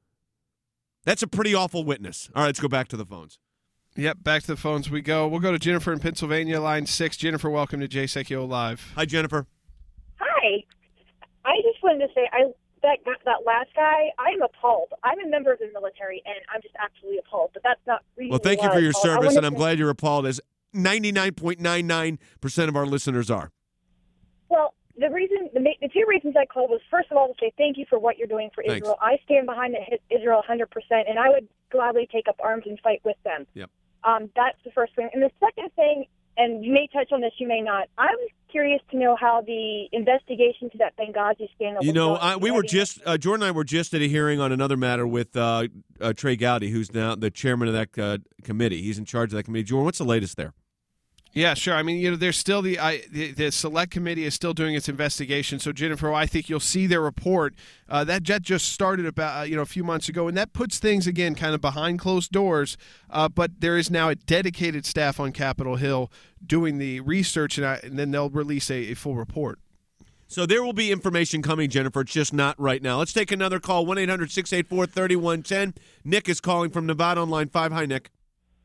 That's a pretty awful witness. All right, let's go back to the phones. Yep, back to the phones we go. We'll go to Jennifer in Pennsylvania, line six. Jennifer, welcome to Jay Sekulow Live. Hi, Jennifer. Hi. I just wanted to say, I that that last guy, I'm appalled. I'm a member of the military, and I'm just absolutely appalled. But that's not really Well, thank you why for I your called. I service, wanted and I'm to- glad you're appalled, as ninety-nine point nine nine percent of our listeners are. Well, the reason, the, ma- the two reasons I called was, first of all, to say thank you for what you're doing for Thanks. Israel. I stand behind the, Israel one hundred percent, and I would gladly take up arms and fight with them. Yep. Um, that's the first thing. And the second thing, and you may touch on this, you may not. I was curious to know how the investigation to that Benghazi scandal You was know, going. I, we were just, uh, Jordan and I were just at a hearing on another matter with uh, uh, Trey Gowdy, who's now the chairman of that uh, committee. He's in charge of that committee. Jordan, what's the latest there? Yeah, sure. I mean, you know, there's still the, I, the the select committee is still doing its investigation. So, Jennifer, I think you'll see their report. Uh, that jet just started about uh, you know a few months ago, and that puts things again kind of behind closed doors. Uh, but there is now a dedicated staff on Capitol Hill doing the research, and, I, and then they'll release a, a full report. So there will be information coming, Jennifer. It's just not right now. Let's take another call. one eight hundred six eight four three one one zero. Nick is calling from Nevada on line five. Hi, Nick.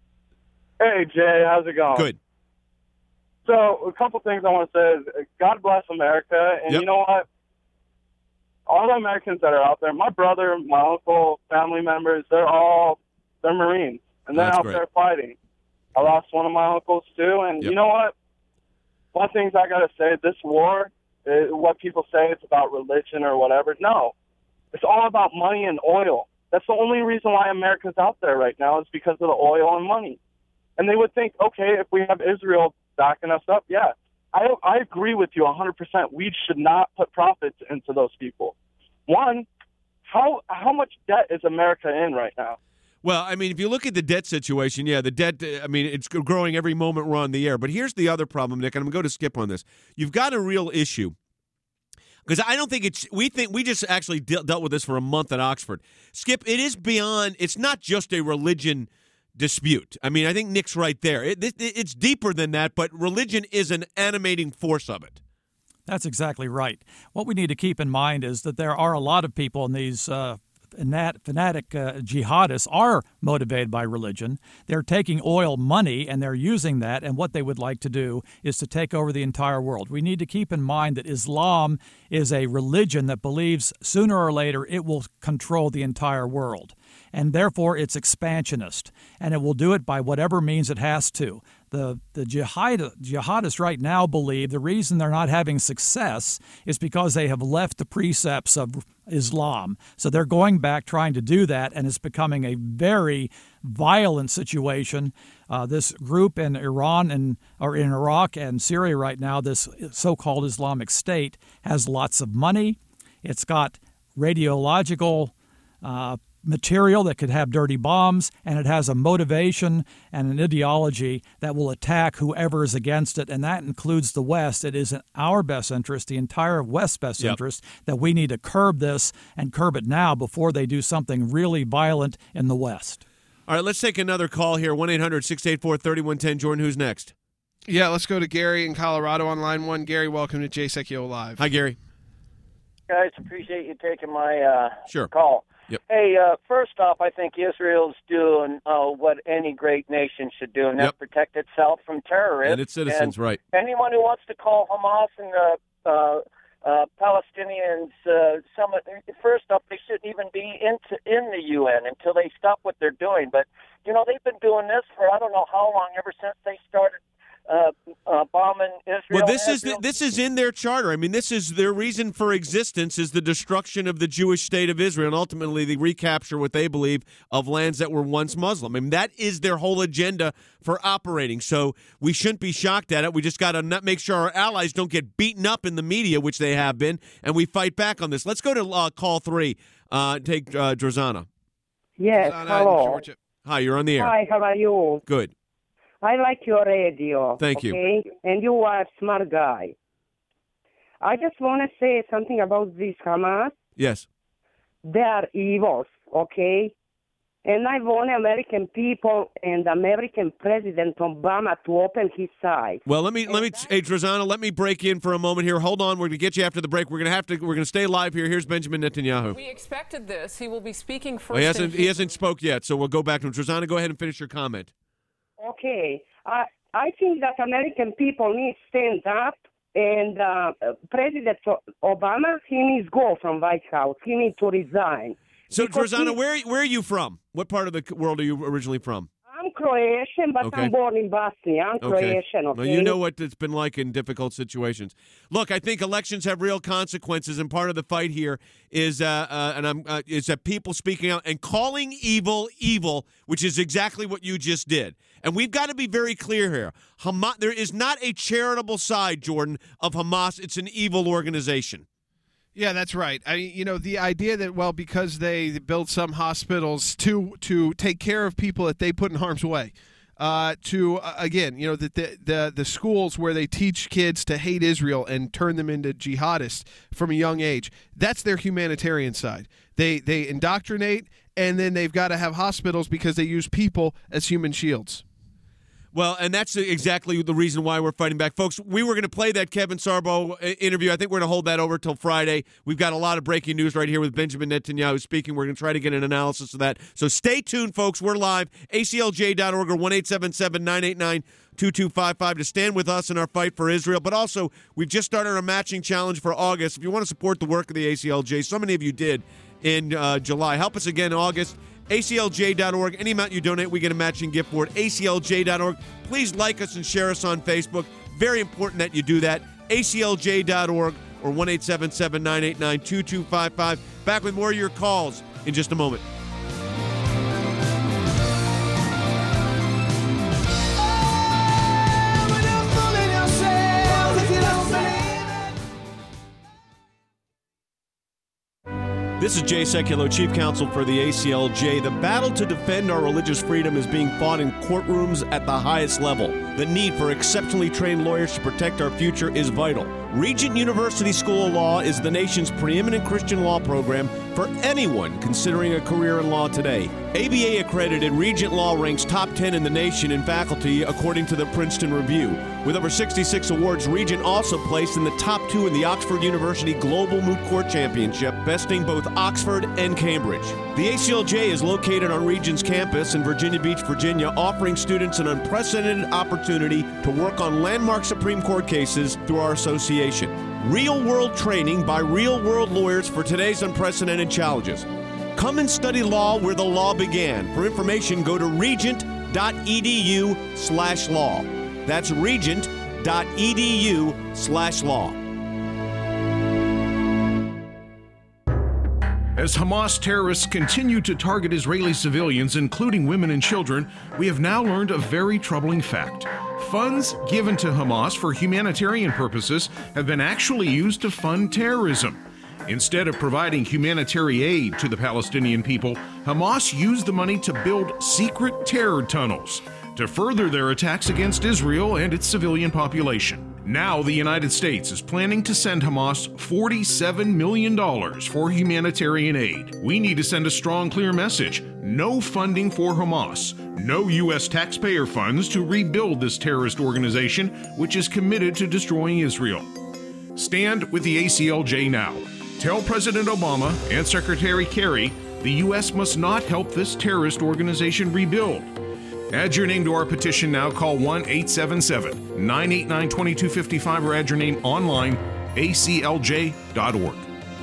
Hey, Jay. How's it going? Good. So a couple things I want to say is God bless America. And Yep. you know what? All the Americans that are out there, my brother, my uncle, family members, they're all, they're Marines. And they're That's out great. there fighting. I lost one of my uncles, too. And Yep. you know what? One thing I got to say, this war, uh, what people say it's about religion or whatever. No. It's all about money and oil. That's the only reason why America's out there right now is because of the oil and money. And they would think, okay, if we have Israel backing us up, yeah. I I agree with you one hundred percent. We should not put profits into those people. One, how how much debt is America in right now? Well, I mean, if you look at the debt situation, yeah, the debt, I mean, it's growing every moment we're on the air. But here's the other problem, Nick, and I'm going to go to Skip on this. You've got a real issue. Because I don't think it's, we think, we just actually de- dealt with this for a month at Oxford. Skip, it is beyond, it's not just a religion dispute. I mean, I think Nick's right there. It, it, it's deeper than that, but religion is an animating force of it. That's exactly right. What we need to keep in mind is that there are a lot of people in these uh, fanat- fanatic uh, jihadists are motivated by religion. They're taking oil money and they're using that, and what they would like to do is to take over the entire world. We need to keep in mind that Islam is a religion that believes sooner or later it will control the entire world. And therefore, it's expansionist, and it will do it by whatever means it has to. The the jihad, jihadists right now believe the reason they're not having success is because they have left the precepts of Islam. So they're going back trying to do that, and it's becoming a very violent situation. Uh, this group in Iran and or in Iraq and Syria right now, this so-called Islamic State, has lots of money. It's got radiological uh, material that could have dirty bombs, and it has a motivation and an ideology that will attack whoever is against it, and that includes the West. It is in our best interest, the entire West's best Yep. interest, that we need to curb this and curb it now before they do something really violent in the West. All right, let's take another call here. one eight hundred six eight four three one one zero. Jordan, who's next? Yeah, let's go to Gary in Colorado on line one. Gary, welcome to Jay Secchio Live. Hi, Gary. Guys, appreciate you taking my uh, Sure. call. Yep. Hey, uh, first off, I think Israel's doing uh, what any great nation should do, and that's Yep. protect itself from terrorists. And its citizens, And right. Anyone who wants to call Hamas and uh, uh, uh, Palestinians, uh, some of, first off, they shouldn't even be into, in the U N until they stop what they're doing. But, you know, they've been doing this for I don't know how long, ever since they started uh, uh, bombing Israel. Well, this is Israel. this is in their charter. I mean, this is their reason for existence is the destruction of the Jewish state of Israel, and ultimately the recapture what they believe of lands that were once Muslim. I mean, that is their whole agenda for operating. So we shouldn't be shocked at it. We just got to make sure our allies don't get beaten up in the media, which they have been, and we fight back on this. Let's go to uh, call three. Uh, take uh, Drazana. Yes, hello. Hi, you're on the air. Hi, how are you? Good. I like your radio. Thank you. Okay? And you are a smart guy. I just want to say something about this Hamas. Yes. They are evils, okay? And I want American people and American President Obama to open his eyes. Well, let me let me hey Drazana, let me break in for a moment here. Hold on, we're going to get you after the break. We're going to have to we're going to stay live here. Here's Benjamin Netanyahu. We expected this. He will be speaking first. Well, he hasn't in- he hasn't spoke yet, so we'll go back to him. Drazana, go ahead and finish your comment. Okay. I I think that American people need to stand up, and uh, President Obama, he needs to go from White House. He needs to resign. So, Because Drazana, he- where where are you from? What part of the world are you originally from? I'm Croatian, but Okay. I'm born in Bosnia. I'm Croatian, okay? Well, you know what it's been like in difficult situations. Look, I think elections have real consequences, and part of the fight here is, uh, uh, and I'm, uh, is that people speaking out and calling evil evil, which is exactly what you just did. And we've got to be very clear here. Hamas, there is not a charitable side, Jordan, of Hamas. It's an evil organization. Yeah, that's right. I, you know, the idea that, well, because they build some hospitals to to take care of people that they put in harm's way, uh, to uh, again, you know, that the, the the schools where they teach kids to hate Israel and turn them into jihadists from a young age, that's their humanitarian side. They they indoctrinate, and then they've got to have hospitals because they use people as human shields. Well, and that's exactly the reason why we're fighting back. Folks, we were going to play that Kevin Sarbo interview. I think we're going to hold that over till Friday. We've got a lot of breaking news right here with Benjamin Netanyahu speaking. We're going to try to get an analysis of that. So stay tuned, folks. We're live, A C L J dot org or one eight seven seven, nine eight nine, two two five five to stand with us in our fight for Israel. But also, we've just started a matching challenge for August. If you want to support the work of the A C L J, so many of you did in uh, July. Help us again in August. A C L J dot org. Any amount you donate, we get a matching gift for it. A C L J dot org. Please like us and share us on Facebook. Very important that you do that. A C L J dot org or one eight seven seven, nine eight nine, two two five five. Back with more of your calls in just a moment. This is Jay Sekulow, Chief Counsel for the A C L J. The battle to defend our religious freedom is being fought in courtrooms at the highest level. The need for exceptionally trained lawyers to protect our future is vital. Regent University School of Law is the nation's preeminent Christian law program for anyone considering a career in law today. A B A-accredited Regent Law ranks top ten in the nation in faculty, according to the Princeton Review. With over sixty-six awards, Regent also placed in the top two in the Oxford University Global Moot Court Championship, besting both Oxford and Cambridge. The A C L J is located on Regent's campus in Virginia Beach, Virginia, offering students an unprecedented opportunity to work on landmark Supreme Court cases through our association. Real-world training by real-world lawyers for today's unprecedented challenges. Come and study law where the law began. For information, go to regent dot e d u slash law. That's regent.edu slash law. As Hamas terrorists continue to target Israeli civilians, including women and children, we have now learned a very troubling fact. Funds given to Hamas for humanitarian purposes have been actually used to fund terrorism. Instead of providing humanitarian aid to the Palestinian people, Hamas used the money to build secret terror tunnels to further their attacks against Israel and its civilian population. Now the United States is planning to send Hamas forty-seven million dollars for humanitarian aid. We need to send a strong, clear message. No funding for Hamas. No U S taxpayer funds to rebuild this terrorist organization, which is committed to destroying Israel. Stand with the A C L J now. Tell President Obama and Secretary Kerry the U S must not help this terrorist organization rebuild. Add your name to our petition now. Call one eight seven seven, nine eight nine, two two five five or add your name online, A C L J dot org.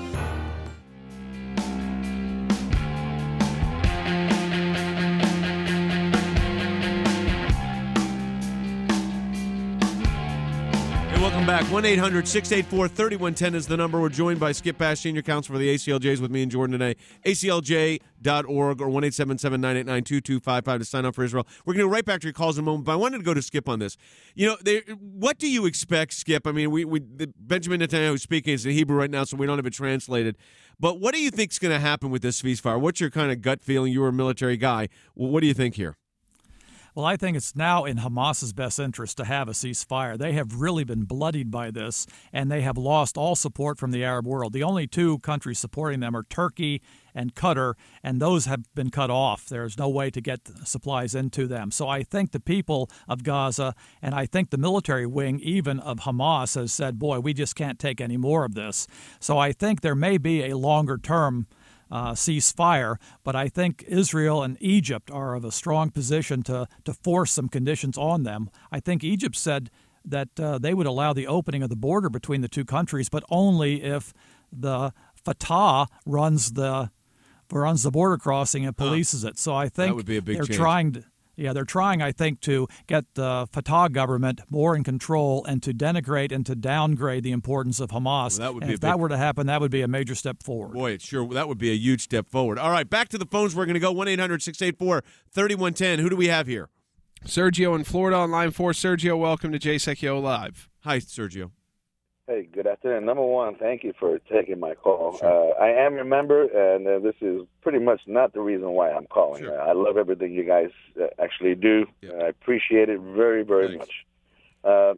Welcome back. one eight hundred, six eight four, three one one zero is the number. We're joined by Skip Bash, Senior Counsel for the A C L Js, with me and Jordan today. A C L J dot org or one eight seven seven, nine eight nine, two two five five to sign up for Israel. We're going to go right back to your calls in a moment, but I wanted to go to Skip on this. You know, they, what do you expect, Skip? I mean, we, we the, Benjamin Netanyahu is speaking is in Hebrew right now, so we don't have it translated. But what do you think is going to happen with this ceasefire? What's your kind of gut feeling? You were a military guy. Well, what do you think here? Well, I think it's now in Hamas's best interest to have a ceasefire. They have really been bloodied by this, and they have lost all support from the Arab world. The only two countries supporting them are Turkey and Qatar, and those have been cut off. There's no way to get supplies into them. So I think the people of Gaza, and I think the military wing even of Hamas, has said, boy, we just can't take any more of this. So I think there may be a longer-term Uh, ceasefire, but I think Israel and Egypt are of a strong position to to force some conditions on them. I think Egypt said that uh, they would allow the opening of the border between the two countries, but only if the Fatah runs the runs the border crossing and polices huh. it. So I think that would be a big they're change. trying to. Yeah, they're trying, I think, to get the Fatah government more in control and to denigrate and to downgrade the importance of Hamas. Well, that would and be if a big, that were to happen, that would be a major step forward. Boy, it sure that would be a huge step forward. All right, back to the phones. We're going to go one eight hundred, six eight four, three one one zero. Who do we have here? Sergio in Florida on line four. Sergio, welcome to J Secchio Live. Hi, Sergio. Hey, good afternoon. Number one, thank you for taking my call. Sure. Uh, I am your member, and uh, this is pretty much not the reason why I'm calling. Sure. Uh, I love everything you guys uh, actually do. Yeah. Uh, I appreciate it very, very Thanks. much. Uh,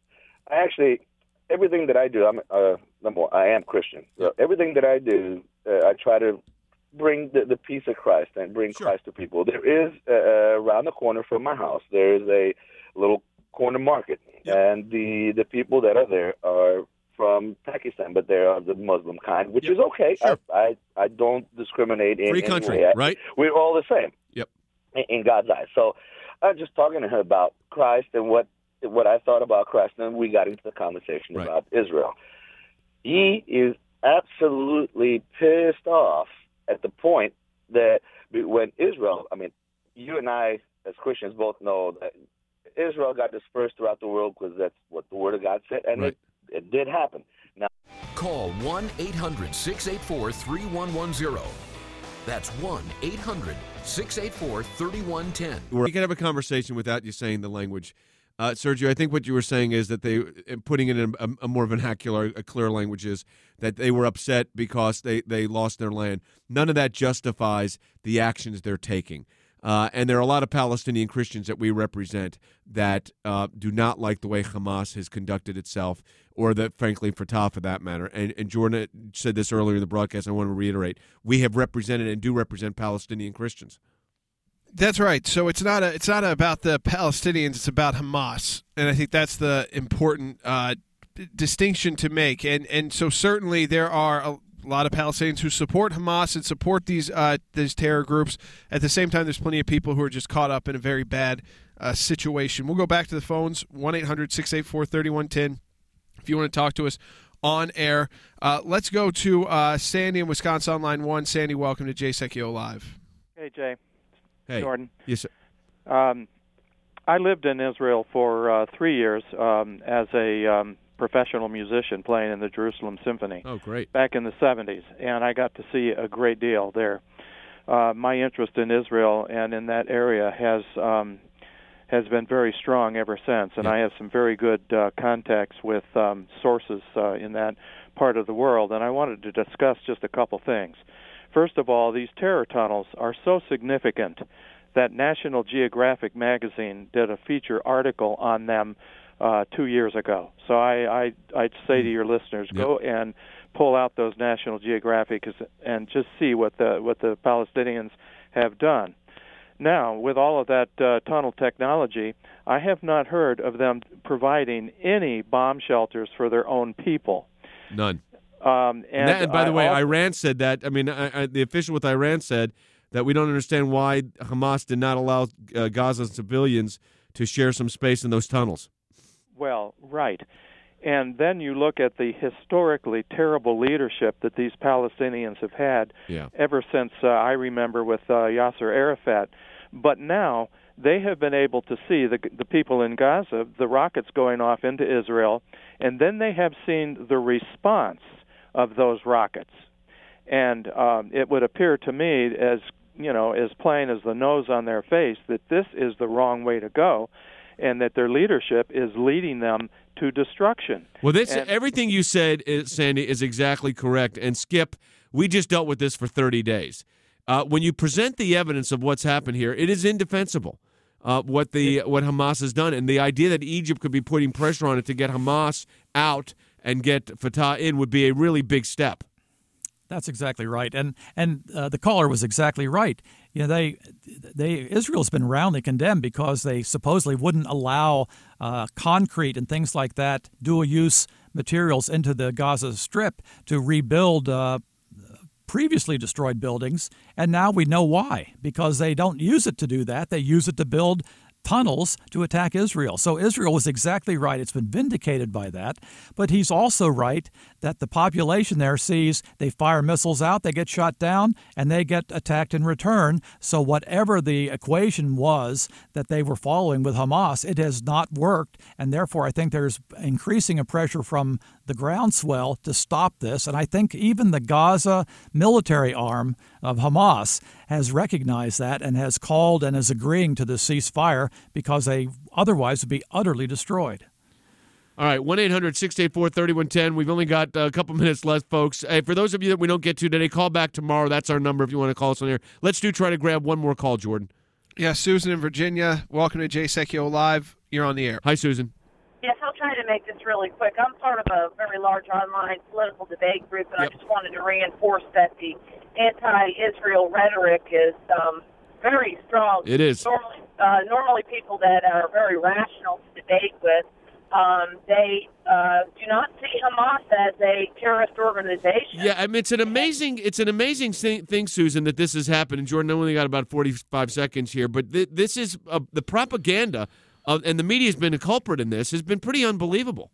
I actually, everything that I do, I'm uh, number one, I am Christian. So everything that I do, uh, I try to bring the, the peace of Christ and bring Sure. Christ to people. There is, uh, around the corner from my house, there is a little corner market, Yep. and the, the people that are there are from Pakistan, but they are the Muslim kind, which Yep. is okay. Sure. I, I I don't discriminate in Free any country, way. I- right? We're all the same. Yep. In, in God's eyes. So I was just talking to her about Christ and what what I thought about Christ, and we got into the conversation Right. about Israel. He is absolutely pissed off at the point that when Israel, I mean, you and I as Christians both know that Israel got dispersed throughout the world because that's what the Word of God said, and Right. it, it did happen. Now, Call one eight hundred, six eight four, three one one zero. That's one eight hundred, six eight four, three one one zero. We can have a conversation without you saying the language. Uh, Sergio, I think what you were saying is that they, putting it in a, a more vernacular, a clear language, is that they were upset because they, they lost their land. None of that justifies the actions they're taking. Uh, and there are a lot of Palestinian Christians that we represent that uh, do not like the way Hamas has conducted itself, or that, frankly, Fatah for that matter. And, and Jordan said this earlier in the broadcast. I want to reiterate: we have represented and do represent Palestinian Christians. That's right. So it's not a, it's not about the Palestinians. It's about Hamas, and I think that's the important uh, d- distinction to make. And and so certainly there are a lot of Palestinians who support Hamas and support these uh, these terror groups. At the same time, there's plenty of people who are just caught up in a very bad uh, situation. We'll go back to the phones, one eight hundred, six eight four, three one one zero, if you want to talk to us on air. Uh, let's go to uh, Sandy in Wisconsin on line one. Sandy, welcome to J Secchio Live. Hey, Jay. Hey. Jordan. Yes, sir. Um, I lived in Israel for uh, three years um, as a um, professional musician playing in the Jerusalem Symphony. Oh, great. Back in the seventies, and I got to see a great deal there. Uh, my interest in Israel and in that area has um, has been very strong ever since, and I have some very good uh, contacts with um, sources uh, in that part of the world, and I wanted to discuss just a couple things. First of all, these terror tunnels are so significant that National Geographic magazine did a feature article on them uh, two years ago. So I, I, I'd say to your listeners, Yep. go and pull out those National Geographic and just see what the what the Palestinians have done. Now, with all of that uh, tunnel technology, I have not heard of them providing any bomb shelters for their own people. None. Um, and, And, that, and by the I way, also, Iran said that. I mean, I, I, the official with Iran said that we don't understand why Hamas did not allow uh, Gaza civilians to share some space in those tunnels. Well, right. And then you look at the historically terrible leadership that these Palestinians have had Yeah. ever since uh, I remember with uh, Yasser Arafat. But now they have been able to see the, the people in Gaza, the rockets going off into Israel, and then they have seen the response of those rockets. And um, it would appear to me, as you know, as plain as the nose on their face, that this is the wrong way to go, and that their leadership is leading them to destruction. Well, this, And- everything you said, is, Sandy, is exactly correct. And Skip, we just dealt with this for thirty days. Uh, when you present the evidence of what's happened here, it is indefensible. Uh, what the what Hamas has done, and the idea that Egypt could be putting pressure on it to get Hamas out and get Fatah in would be a really big step. That's exactly right, and and uh, the caller was exactly right. You know, they they Israel's been roundly condemned because they supposedly wouldn't allow uh, concrete and things like that, dual-use materials into the Gaza Strip to rebuild uh, previously destroyed buildings, and now we know why, because they don't use it to do that. They use it to build tunnels to attack Israel. So Israel was exactly right. It's been vindicated by that. But he's also right that the population there sees they fire missiles out, they get shot down, and they get attacked in return. So whatever the equation was that they were following with Hamas, it has not worked. And therefore, I think there's increasing a pressure from the groundswell to stop this. And I think even the Gaza military arm of Hamas has recognized that and has called and is agreeing to the ceasefire because they otherwise would be utterly destroyed. All right, one eight hundred six eight four three one one zero. We've only got a couple minutes left, folks. Hey, for those of you that we don't get to today, call back tomorrow. That's our number if you want to call us on here. Let's do try to grab one more call, Jordan. Yeah, Susan in Virginia. Welcome to Jay Secchio Live. You're on the air. Hi, Susan. Yes, I'll try to make this really quick. I'm part of a very large online political debate group, and Yep. I just wanted to reinforce that the anti-Israel rhetoric is um, very strong. It is. Normally, uh, normally people that are very rational to debate with, um, they uh, do not see Hamas as a terrorist organization. Yeah, I mean, it's an amazing, it's an amazing thing, thing, Susan, that this has happened. And Jordan, I only got about forty-five seconds here, but th- this is uh, the propaganda, of, and the media has been a culprit in this, has been pretty unbelievable.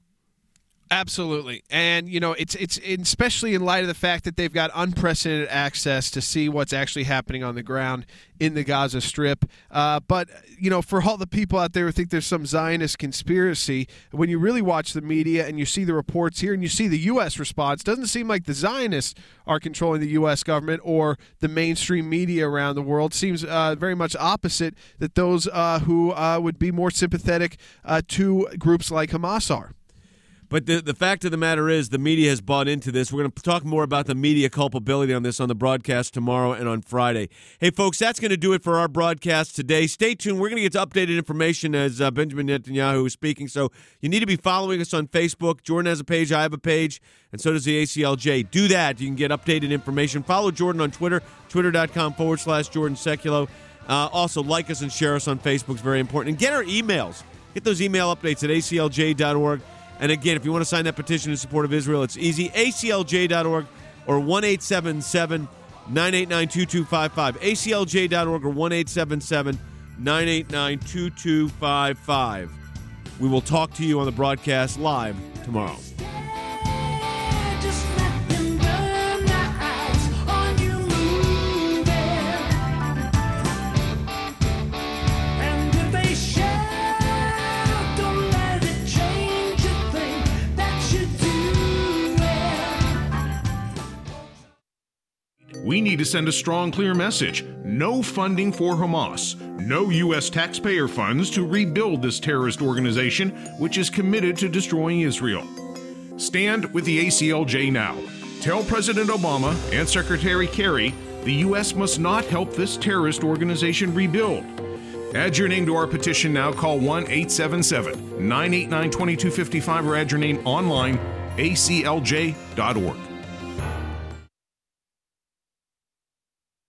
Absolutely. And, you know, it's it's especially in light of the fact that they've got unprecedented access to see what's actually happening on the ground in the Gaza Strip. Uh, but, you know, for all the people out there who think there's some Zionist conspiracy, when you really watch the media and you see the reports here and you see the U S response, it doesn't seem like the Zionists are controlling the U S government or the mainstream media around the world. It seems uh, very much opposite, that those uh, who uh, would be more sympathetic uh, to groups like Hamas are. But the the fact of the matter is the media has bought into this. We're going to talk more about the media culpability on this on the broadcast tomorrow and on Friday. Hey, folks, that's going to do it for our broadcast today. Stay tuned. We're going to get to updated information as uh, Benjamin Netanyahu is speaking. So you need to be following us on Facebook. Jordan has a page. I have a page. And so does the A C L J. Do that. You can get updated information. Follow Jordan on Twitter, twitter.com forward slash Jordan Seculo. Uh, also, like us and share us on Facebook. It's very important. And get our emails. Get those email updates at A C L J dot org. And again, if you want to sign that petition in support of Israel, it's easy. A C L J dot org or one eight seven seven, nine eight nine, two two five five. A C L J dot org or one eight seven seven, nine eight nine, two two five five. We will talk to you on the broadcast live tomorrow. And if they share We need to send a strong, clear message. No funding for Hamas. No U S taxpayer funds to rebuild this terrorist organization, which is committed to destroying Israel. Stand with the A C L J now. Tell President Obama and Secretary Kerry the U S must not help this terrorist organization rebuild. Add your name to our petition now. Call one eight seven seven, nine eight nine, two two five five or add your name online, A C L J dot org.